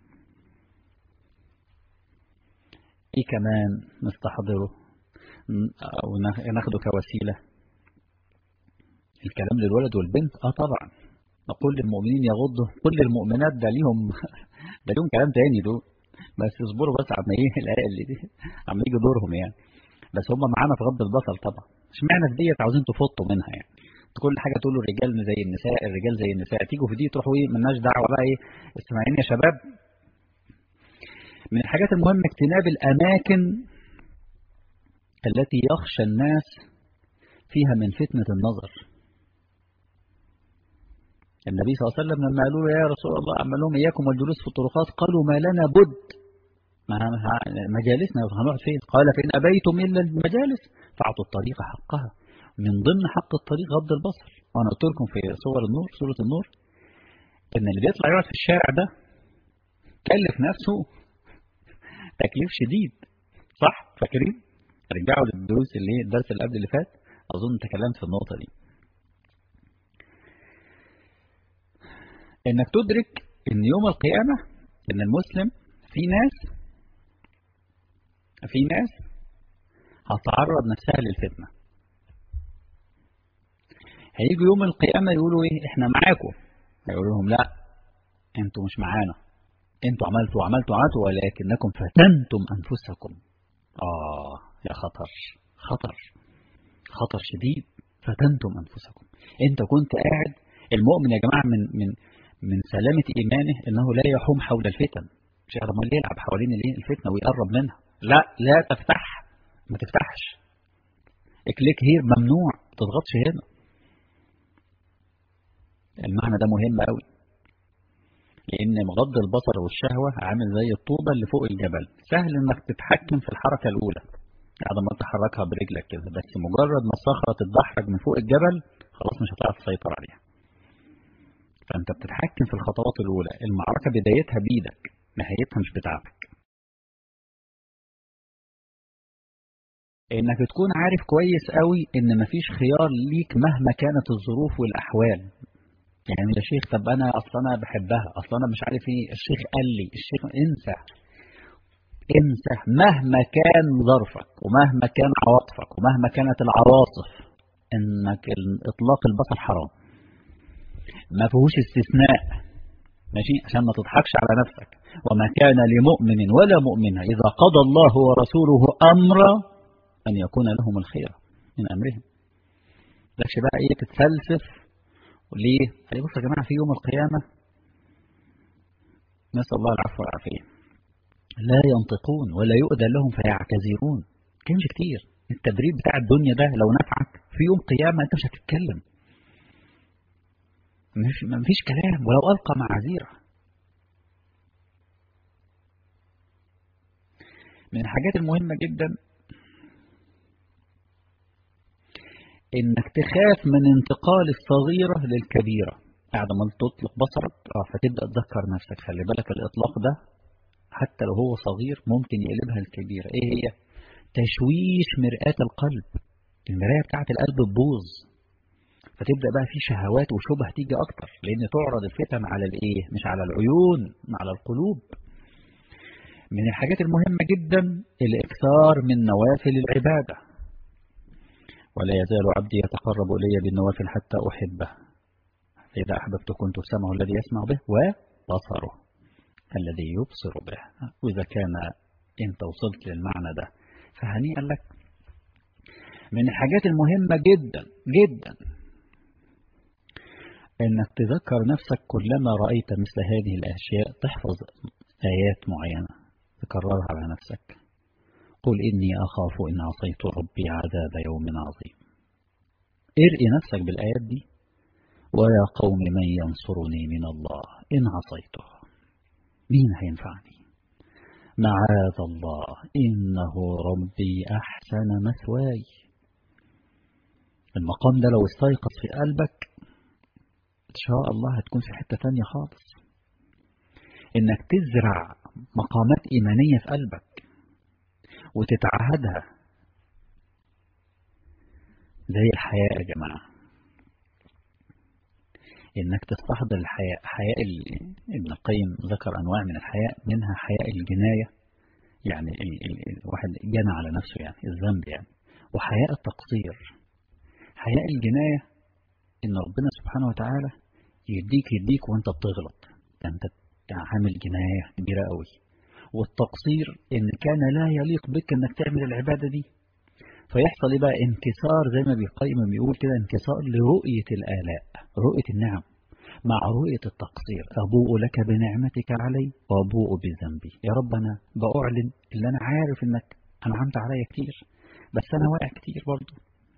إيه كمان نستحضره أو ناخده كوسيلة؟ الكلام للولد والبنت. طبعا نقول للمؤمنين يغضوا، كل المؤمنات ده ليهم كلام تاني دول، بس اصبروا بس عم الآية اللي دي عم يجي دورهم يعني. بس هم معانا في غض البصر طبعا. اشمعنى في ديت عاوزين تفطوا منها يعني؟ كل حاجه تقولوا الرجال زي النساء، الرجال زي النساء، تيجوا في دي تروحوا ايه مالناش دعوه بقى. ايه اسمعين يا شباب، من الحاجات المهمه اجتناب الاماكن التي يخشى الناس فيها من فتنه النظر. النبي صلى الله عليه وسلم لما قالوا له يا رسول الله اعمل لهم اياكم والجلوس في الطرقات، قالوا ما لنا بد، مجالسنا هنقعد فين؟ قال فإن أبيتم إلا المجالس فأعطوا الطريق حقها. من ضمن حق الطريق غض البصر. وأنا قلت لكم في سورة النور إن اللي بيطلع يقعد في الشارع ده كلف نفسه تكليف شديد، صح؟ فاكرين؟ رجعوا للدروس الدرس اللي قبل اللي فات، أظن تكلمت في النقطة دي. إنك تدرك إن يوم القيامة إن المسلم في ناس هتعرض نفسها للفتنة. هيجوا يوم القيامة يقولوا ايه؟ احنا معاكم. هيقولوا لهم لا انتوا مش معانا، انتوا عملتوا ولكنكم فتنتم انفسكم. يا خطر شديد. فتنتم انفسكم. انت كنت قاعد. المؤمن يا جماعة من سلامة ايمانه انه لا يحوم حول الفتن. مش امال يلعب حوالين الفتنة ويقرب منها. لا تفتح، ما تفتحش. اكليك هير ممنوع، ما تضغطش هنا. المعنى ده مهم قوي، لان غض البصر والشهوة عامل زي الطوبة اللي فوق الجبل. سهل انك تتحكم في الحركة الاولى بعد ما تحركها برجلك كده، بس مجرد ما الصخرة تتدحرج من فوق الجبل خلاص مش هتعرف تسيطر عليها. فانت بتتحكم في الخطوات الاولى. المعركة بدايتها بايدك، نهايتها مش بتاعتك. انك تكون عارف كويس قوي ان مفيش خيار ليك مهما كانت الظروف والاحوال. يعني يا شيخ طب انا اصلا انا بحبها، اصلا انا مش عارف ايه، الشيخ قال لي، الشيخ، انسى. انسى مهما كان ظرفك ومهما كان عواطفك ومهما كانت العواصف، انك اطلاق البصر حرام، ما فيهوش استثناء. ماشي، عشان ما تضحكش على نفسك. وما كان لمؤمن ولا مؤمنة إذا قضى الله ورسوله أمرا أن يكون لهم الخير من أمرهم. لكش بقى إيه تتفلسف. ليه؟ بص يا جماعة، في يوم القيامة نسأل الله العفو والعافية لا ينطقون ولا يؤذن لهم فيعتذرون. كلمش كتير. التدريب بتاع الدنيا ده لو نفعك في يوم قيامة أنت مش هتتكلم، مفيش كلام ولو ألقى معاذيره. من الحاجات المهمة جدا انك تخاف من انتقال الصغيرة للكبيرة. بعد ما تطلق بصرك فتبدأ تذكر نفسك، خلي بالك الإطلاق ده حتى لو هو صغير ممكن يقلبها الكبيرة. ايه هي؟ تشويش مرآة القلب. المراية بتاعت القلب تبوظ، فتبدأ بقى في شهوات وشبه تيجي أكتر، لأن تعرض الفتن على الإيه؟ مش على العيون، على القلوب. من الحاجات المهمة جدا الإكثار من نوافل العبادة. ولا يزال عبدي يتقرب إلي بالنوافل حتى أحبه، فإذا أحببت كنت سمعه الذي يسمع به وبصره الذي يبصر به. وإذا كان أنت وصلت للمعنى ده فهنيئا لك. من الحاجات المهمة جدا جدا أنك تذكر نفسك كلما رأيت مثل هذه الأشياء، تحفظ آيات معينة تكررها على نفسك. قل إني أخاف إن عصيت ربي عذاب يوم عظيم. ارئي نفسك بالآيات دي. ويا قوم من ينصرني من الله إن عصيته، مين هينفعني؟ معاذ الله إنه ربي أحسن مثواي. المقام ده لو استيقظ في قلبك إن شاء الله هتكون في حتة تانية خالص. إنك تزرع مقامات إيمانية في قلبك وتتعهدها زي الحياة يا جماعة. إنك تستحضر الحياء. حياء ابن القيم ذكر أنواع من الحياء، منها حياء الجناية، يعني الواحد جنى على نفسه، يعني الذنب يعني. وحياء التقصير. حياء الجناية إن ربنا سبحانه وتعالى يديك وانت بتغلط، انت عامل جناية كبيرة قوي. والتقصير إن كان لا يليق بك إنك تعمل العبادة دي، فيحصل بقى انكسار زي ما بيقيم بيقول كده، انكسار لرؤية الآلاء، رؤية النعم مع رؤية التقصير. أبوء لك بنعمتك علي وأبوء بذنبي. يا رب أنا بأعلن اللي أنا عارف إنك أنعمت عليا كتير، بس أنا واقع كتير برضه.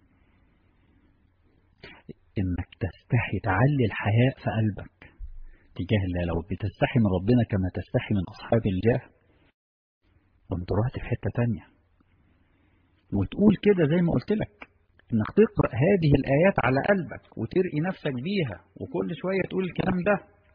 إنك تستحي، تعلي الحياء في قلبك تجاه الله. لو بتستحي من ربنا كما تستحي من أصحاب الجاه، وانت رحت في حتة تانية. وتقول كده زي ما قلت لك، انك تقرأ هذه الآيات على قلبك وترقي نفسك بيها، وكل شوية تقول الكلام ده،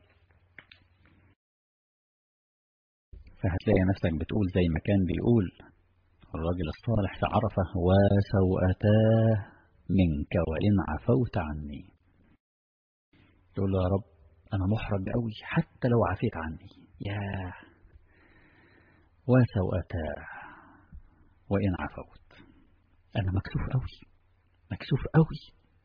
فهتلاقي نفسك بتقول زي ما كان بيقول الراجل الصالح في عرفة: وسوءتاه منك وإن عفوت عني. تقول له: يا رب أنا محرج قوي حتى لو عفيت عني. يا وسوءتاه وإن عفوت، أنا مكسوف قوي، مكسوف قوي.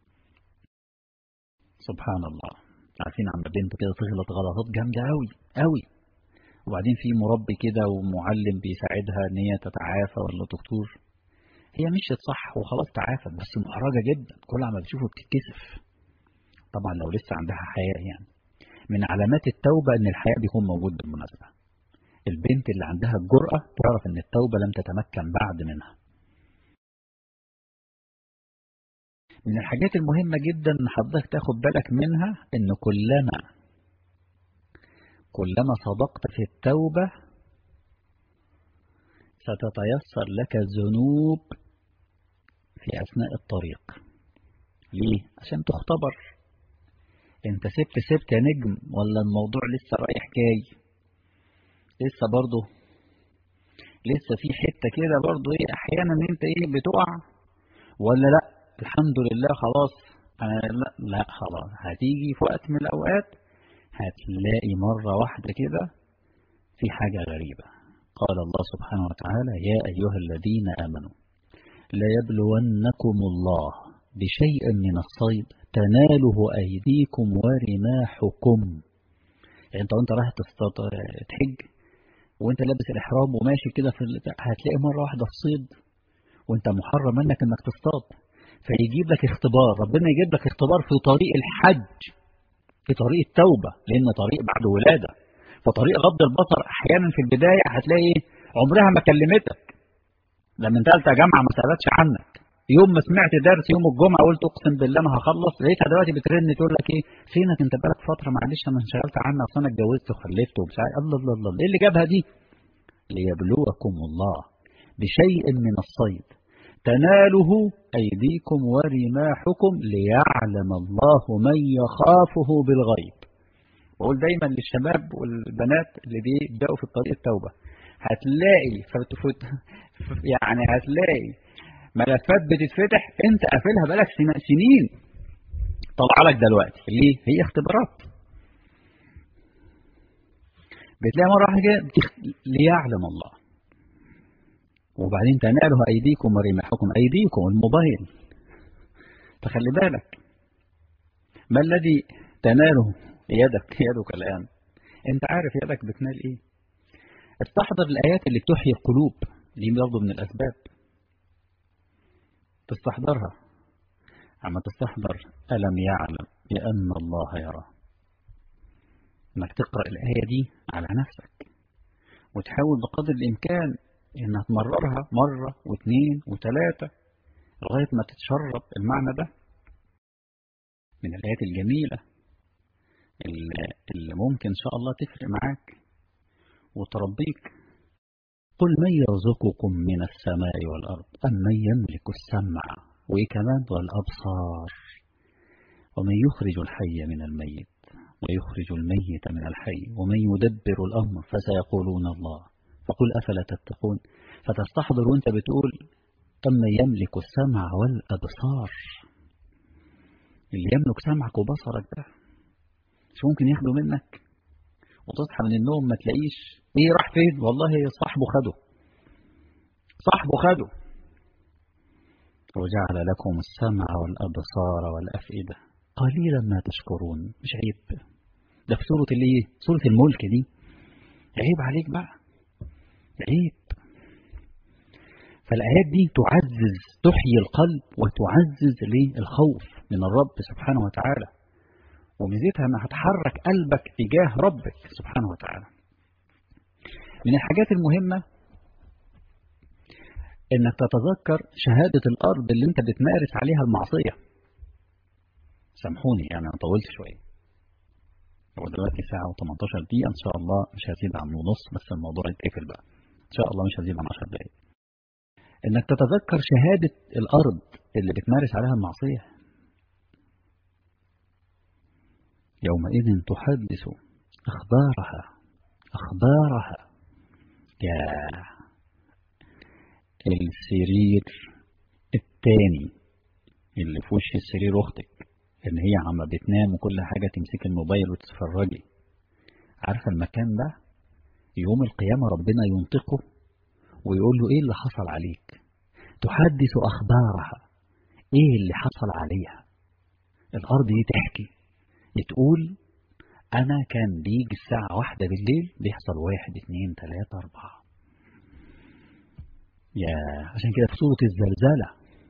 سبحان الله. عارفين عم بنت كده تغلط غلطات جامدة قوي قوي، وبعدين في مربي كده ومعلم بيساعدها ان هي تتعافى، ولا دكتور، هي مشيت صح وخلاص تعافت، بس محرجة جدا، كل عم بتشوفه بتتكسف. طبعا لو لسه عندها حياء يعني. من علامات التوبة ان الحياء بيكون موجود بالمناسبة. البنت اللي عندها الجرأة تعرف ان التوبة لم تتمكن بعد منها. من الحاجات المهمة جدا ان حضرتك تاخد بالك منها ان كلما صدقت في التوبة ستتيسر لك الذنوب في أثناء الطريق. ليه؟ عشان تختبر انت سبت يا نجم، ولا الموضوع لسه رايح جاي، لسه برضه لسه في حتة كده برضو ايه احيانا انت ايه بتقع، ولا لا الحمد لله خلاص انا لا خلاص هتيجي في وقت من الاوقات هتلاقي مرة واحدة كده في حاجة غريبة. قال الله سبحانه وتعالى: يا أيها الذين آمنوا لا يبلونكم الله بشيء من الصيد تناله أيديكم ورماحكم. يعني انت وانت رايح تحج وانت لابس الإحرام وماشي كده هتلاقي مرة واحدة في صيد وانت محرم منك انك تصطاد، فيجيب لك اختبار، ربنا يجيب لك اختبار في طريق الحج، في طريق التوبة، لأن طريق بعد ولادة. فطريق غض البصر أحيانا في البداية هتلاقي عمرها ما كلمتك، لما انت قلت جامعة ما سألتش عنك. يوم ما سمعت درس يوم الجمعة قلت أقسم بالله ما هخلص، لقيتها دلوقتي بترن تقول لك إيه فينك أنت بقالك فترة، معلش أنا انشغلت عنك أصل أنا اتجوزت وخلفت ومش عارف. الله الله الله، إيه اللي جابها دي؟ ليبلوكم الله بشيء من الصيد تناله أيديكم ورماحكم ليعلم الله من يخافه بالغيب. بقول دايما للشباب والبنات اللي بيبدأوا في الطريق التوبة، هتلاقي يعني هتلاقي ملفات بتتفتح انت قافلها بقالك سنين طلع لك دلوقتي. ليه؟ هي اختبارات. بتلاقي مرة واحدة كده ليعلم الله، وبعدين تناله أيديكم ورماحكم. أيديكم الموبايل، تخلي بالك ما الذي تناله يدك الآن؟ انت عارف يدك بتنال ايه؟ استحضر الآيات اللي بتحيي القلوب، دي برضه من الأسباب تستحضرها. عما تستحضر ألم يعلم بأن الله يرى، انك تقرأ الآية دي على نفسك وتحاول بقدر الإمكان انك تمررها مرة واثنين وثلاثة لغاية ما تتشرب المعنى ده. من الآيات الجميلة اللي ممكن إن شاء الله تفرق معاك وتربيك: قل من يرزقكم من السماء والأرض أم من يملك السمع وكمان والأبصار ومن يخرج الحي من الميت ويخرج الميت من الحي ومن يدبر الأمر فسيقولون الله فقل أفلا تتقون. فتستحضر وانت بتقول أم من يملك السمع والأبصار، اللي يملك سمعك وبصرك ده مش ممكن ياخده منك وتصحى من النوم ما تلاقيش ايه راح فين؟ والله صاحبه خده. وجعل لكم السمع والأبصار والأفئدة قليلا ما تشكرون. مش عيب ده في سورة الايه؟ سورة الملك دي. عيب عليك بقى، عيب. فالآيات دي تعزز، تحيي القلب وتعزز الخوف من الرب سبحانه وتعالى، وميزتها انها هتحرك قلبك تجاه ربك سبحانه وتعالى. من الحاجات المهمة انك تتذكر شهادة الارض اللي انت بتمارس عليها المعصية. سامحوني يعني انا طولت شوية، هو دلوقتي ساعة و18 دقيقة ان شاء الله مش هزيد عن ونص، بس الموضوع يتقفل بقى ان شاء الله مش هزيد عن 10 دقايق. انك تتذكر شهادة الارض اللي بتمارس عليها المعصية. يومئذ تحدث أخبارها يا السرير التاني اللي في وش السرير أختك، إن هي عم بتنام وكل حاجة تمسك الموبايل وتتفرجي. عارفة المكان ده يوم القيامة ربنا ينطقه ويقول له إيه اللي حصل عليك؟ تحدث أخبارها، إيه اللي حصل عليها؟ الأرض دي تحكي، تقول أنا كان بيجي الساعة 1 بالليل بيحصل 1 2 3 4. يا عشان كده في سورة الزلزلة.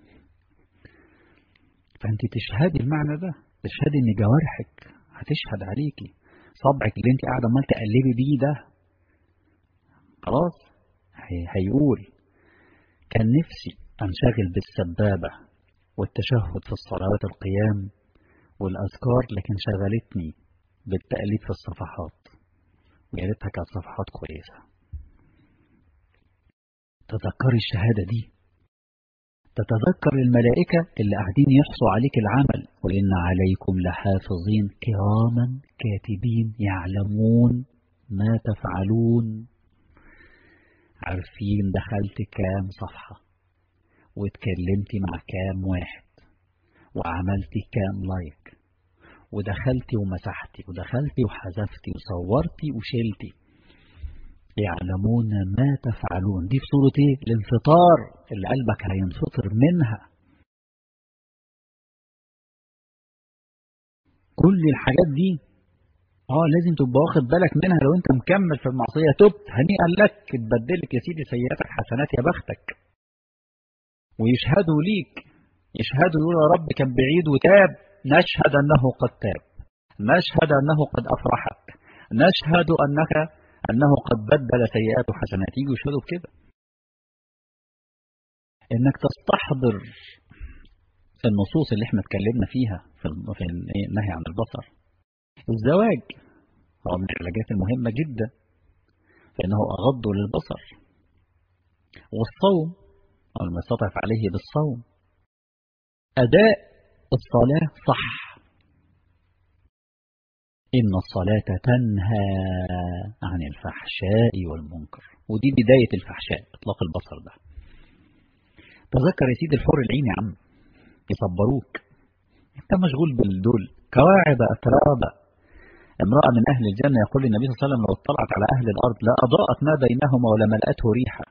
فأنت تشهدي المعنى ده، تشهدي إن جوارحك هتشهد عليكي، صبعك اللي أنت قاعدة عمال تقلبي بيه ده خلاص هيقول كان نفسي أنشغل بالسبابة والتشهد في الصلوات القيام والأذكار، لكن شغلتني بالتقليب في الصفحات، ويا ريتها كانت صفحات كويسة. تذكري الشهادة دي، تتذكر الملائكة اللي قاعدين يحصوا عليك العمل، وإن عليكم لحافظين كراما كاتبين يعلمون ما تفعلون. عارفين دخلت كام صفحة واتكلمتي مع كام واحد وعملتي كام لايك ودخلتي ومسحتي ودخلتي وحذفتي وصورتي وشلتي. يعلمون ما تفعلون. دي في صورة ايه؟ الانفطار اللي قلبك هينفطر منها. كل الحاجات دي لازم تبقى واخد بالك منها. لو انت مكمل في المعصية تبت هنيئا لك، تبدلك يا سيدي سيئاتك حسنات، يا بختك. ويشهدوا ليك، يشهدوا يقولوا يا رب كان بعيد وتاب، نشهد أنه قد تاب، نشهد أنه قد أفرحك، نشهد أنه قد بدل سيئاته حسنات. يجوا يشهدوا بكده. إنك تستحضر النصوص اللي احنا اتكلمنا فيها في النهي عن البصر. الزواج هو من العلاجات المهمة جدا فإنه أغض للبصر. والصوم أو المستطعف عليه بالصوم. أداء الصلاة صح. إن الصلاة تنهى عن الفحشاء والمنكر. ودي بداية الفحشاء، إطلاق البصر ده. تذكر يا سيدي الحور العين يا عم يصبروك، انت مشغول بالدول. كواعب أترابا، امرأة من أهل الجنة يقول النبي صلى الله عليه وسلم لو اطلعت على أهل الأرض لا أضاءت ما بينهما ولا ملأته ريحة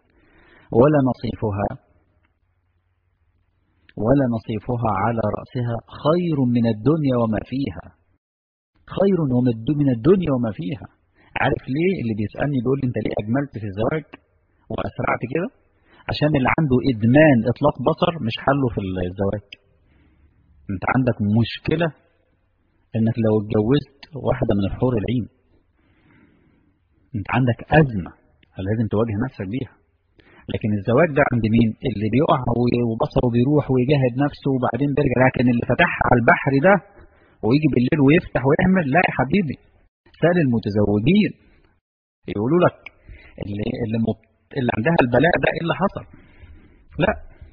ولا نصيفها على رأسها خير من الدنيا وما فيها. خير من الدنيا وما فيها. عارف ليه؟ اللي بيسألني بيقول لي انت ليه أجملت في الزواج وأسرعت كده؟ عشان اللي عنده إدمان إطلاق بصر مش حله في الزواج. انت عندك مشكلة انك لو اتجوزت واحدة من الحور العين انت عندك أزمة لازم تواجه نفسك بيها. لكن الزواج ده عند مين؟ اللي بيقع وبصره بيروح ويجاهد نفسه وبعدين بيرجع. لكن اللي فتحها على البحر ده ويجي بالليل ويفتح ويعمل، لا يا حبيبي. سال المتزوجين يقولوا لك اللي عندها البلاء ده ايه اللي حصل؟ لا،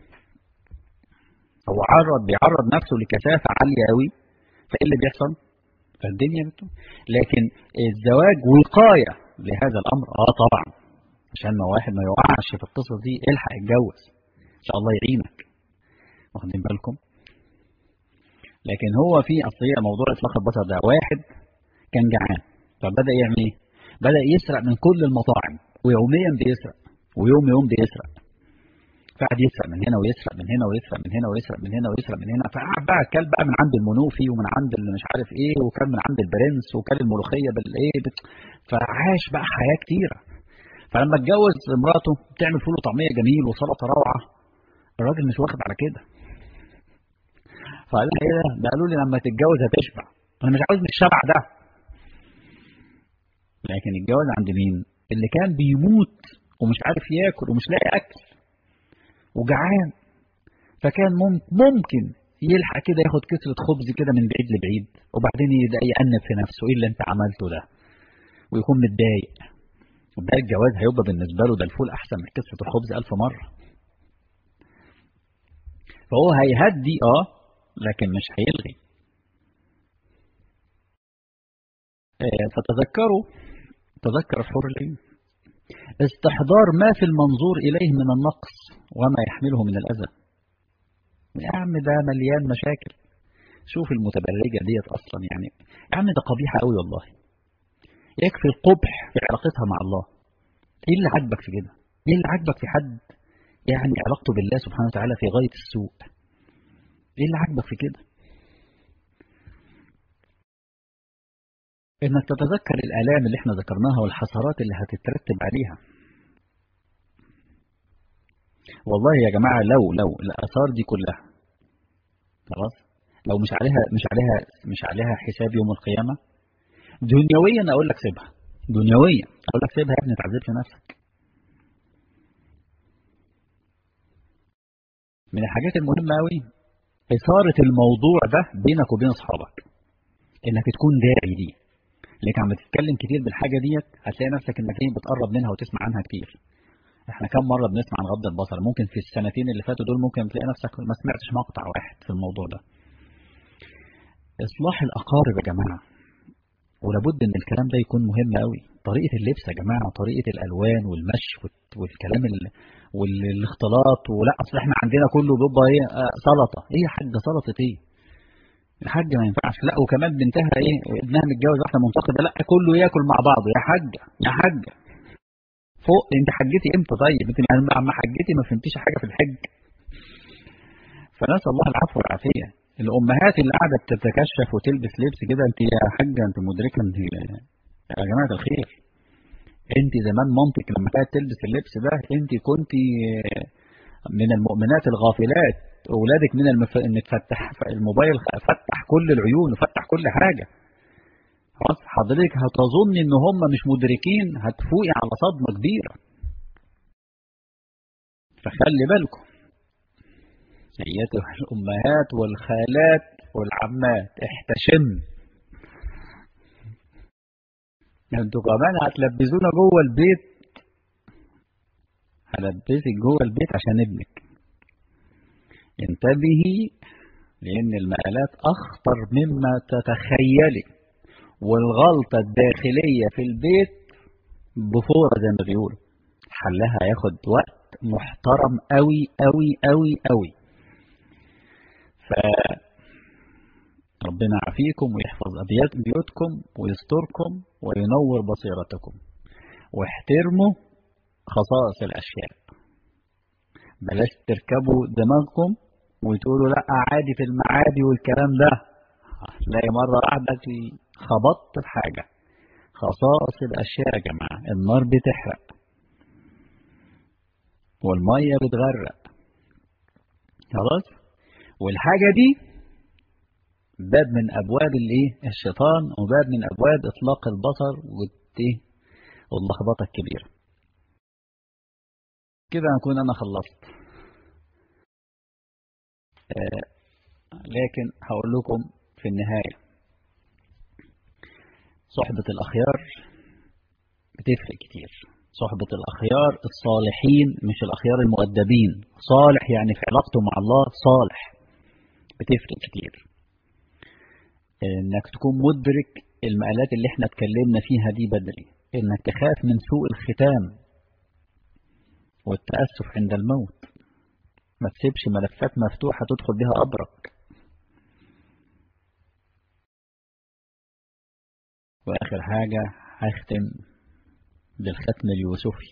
هو بيعرض نفسه لكثافة عالية قوي، فايه اللي بيحصل؟ فالدنيا لكن الزواج وقاية لهذا الأمر. طبعا عشان ما واحد ما يوقعش في القصة دي الحق اتجوز إن شاء الله يعينك. واخدين بالكم؟ لكن هو في أصلية موضوع إطلاق البصر ده. واحد كان جعان فبدأ يعمل إيه؟ بدأ يسرق من كل المطاعم ويوميا بيسرق ويوم بيسرق. فقعد يسرق من هنا ويسرق من هنا ويسرق من هنا ويسرق من هنا ويسرق من هنا. فقعد بقى كل بقى من عند المنوفي ومن عند اللي مش عارف ايه، وكان من عند البرنس وكان الملوخيه بالايه فعاش بقى حياه كتيره. فلما اتجوز مراته بتعمل فول وطعميه جميل وسلطه روعه، الراجل مش واخد على كده. فقال لها ايه ده؟ قالوا لي لما تتجوز هتشبع. انا مش عاوز من الشبع ده. لكن الجواز عند مين؟ اللي كان بيموت ومش عارف ياكل ومش لاقي اكل وجعان، فكان ممكن يلحق كده ياخد كسرة خبز كده من بعيد لبعيد وبعدين يبدأ يأنب في نفسه ايه اللي انت عملته ده ويكون متضايق. وده الجواز هيبقى بالنسبة له ده الفول أحسن من كسرة الخبز 1000 مرة. فهو هيهدي لكن مش هيلغي. تذكر الحور العين استحضار ما في المنظور إليه من النقص وما يحمله من الأذى. يا عم ده مليان مشاكل. شوف المتبرجة ديت أصلا يعني يا عم ده قبيحة قوي والله. يكفي القبح في علاقتها مع الله. ايه اللي عجبك في كده؟ ايه اللي عجبك في حد يعني علاقته بالله سبحانه وتعالى في غاية السوء؟ ايه اللي عجبك في كده؟ انك تتذكر الآلام اللي احنا ذكرناها والحسرات اللي هتترتب عليها. والله يا جماعة لو الآثار دي كلها خلاص لو مش عليها حساب يوم القيامة، دنيويا اقول لك سيبها. دنيويا اقول لك سيبها يا ابني، تعذبش نفسك. من الحاجات المهمة قوي إثارة الموضوع ده بينك وبين اصحابك، انك تكون داعي دي. لكن عم تتكلم كتير بالحاجة ديت هتلاقي نفسك انك بتقرب منها وتسمع عنها كتير. احنا كم مرة بنسمع عن غض البصر؟ ممكن في السنتين اللي فاتوا دول ممكن تلاقي نفسك ما سمعتش مقطع واحد في الموضوع ده. إصلاح الأقارب يا جماعة، ولابد ان الكلام ده يكون مهم قوي. طريقة اللبس يا جماعة، طريقة الألوان والمشي والكلام والاختلاط، ولا أصل احنا عندنا كله بيبقى ايه سلطة. ايه يا حاجة سلطة ايه؟ الحاجة ما ينفعش. لا وكمان بنتها ايه ابنها متجوز واحدة منتقدة، لا كله ياكل مع بعضه. يا حاجة يا حاجة فوق، انت حجتي امتى؟ طيب انت لما حجتي ما فهمتيش حاجة في الحج. فنسأل الله العفو والعافية. الأمهات اللي قاعدة بتتكشف وتلبس لبس كده، انت يا حاجة انت مدركة انت يا جماعة الخير، انت زمان مامتك لما كانت تلبس اللبس ده انت كنت من المؤمنات الغافلات، اولادك من متفتح الموبايل، فتح كل العيون وفتح كل حاجة. خلاص حضرتك هتظن ان هم مش مدركين، هتفوقي على صدمة كبيرة. فخلي بالكم ايتها الامهات والخالات والعمات، احتشم. انتوا كمان هتلبسونا جوه البيت، هلبسك جوه البيت عشان ابنك. انتبهي، لان المقالات اخطر مما تتخيلي، والغلطة الداخلية في البيت بفورة زي ما بيقولوا، حلها هياخد وقت محترم قوي قوي قوي قوي. فربنا يعافيكم ويحفظ بيوتكم ويستركم وينور بصيرتكم، واحترموا خصائص الأشياء. بلاش تركبوا دماغكم وتقولوا لا عادي في المعادي والكلام ده، تلاقي مرة واحدة خبطت في حاجة. خصائص الأشياء يا جماعة، النار بتحرق والمية بتغرق، خلاص. والحاجة دي باب من أبواب الشيطان، وباب من أبواب إطلاق البصر واللخبطة الكبيرة. كده أكون أنا خلصت. لكن هقول لكم في النهاية، صحبة الأخيار بتفرق كتير. صحبة الأخيار الصالحين، مش الأخيار المؤدبين. صالح يعني في علاقته مع الله صالح، بتفرق كتير. إنك تكون مدرك المقالات اللي احنا اتكلمنا فيها دي بدري، إنك تخاف من سوء الختام والتأسف عند الموت. ما تسيبش ملفات مفتوحة تدخل بها قبرك. وآخر حاجة هختم بالختم اليوسفي: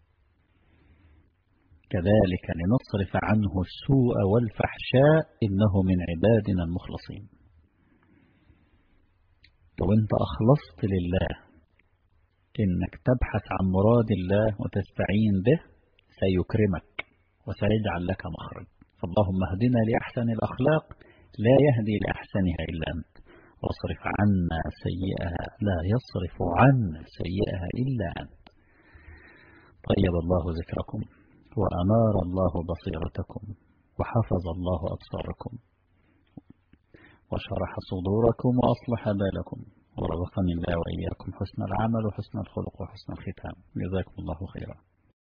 كذلك لنصرف عنه السوء والفحشاء إنه من عبادنا المخلصين. لو أنت أخلصت لله، إنك تبحث عن مراد الله وتستعين به، سيكرمك وسيجعل لك مخرج. فاللهم اهدنا لأحسن الأخلاق، لا يهدي لأحسنها إلا أنت، واصرف عنا سيئها، لا يصرف عنا سيئها إلا أنت. طيب الله ذكركم، وأنار الله بصيرتكم، وحفظ الله أبصاركم، وشرح صدوركم، وأصلح بالكم، ورزقني الله وإياكم حسن العمل وحسن الخلق وحسن الختام. جزاكم الله خيرا.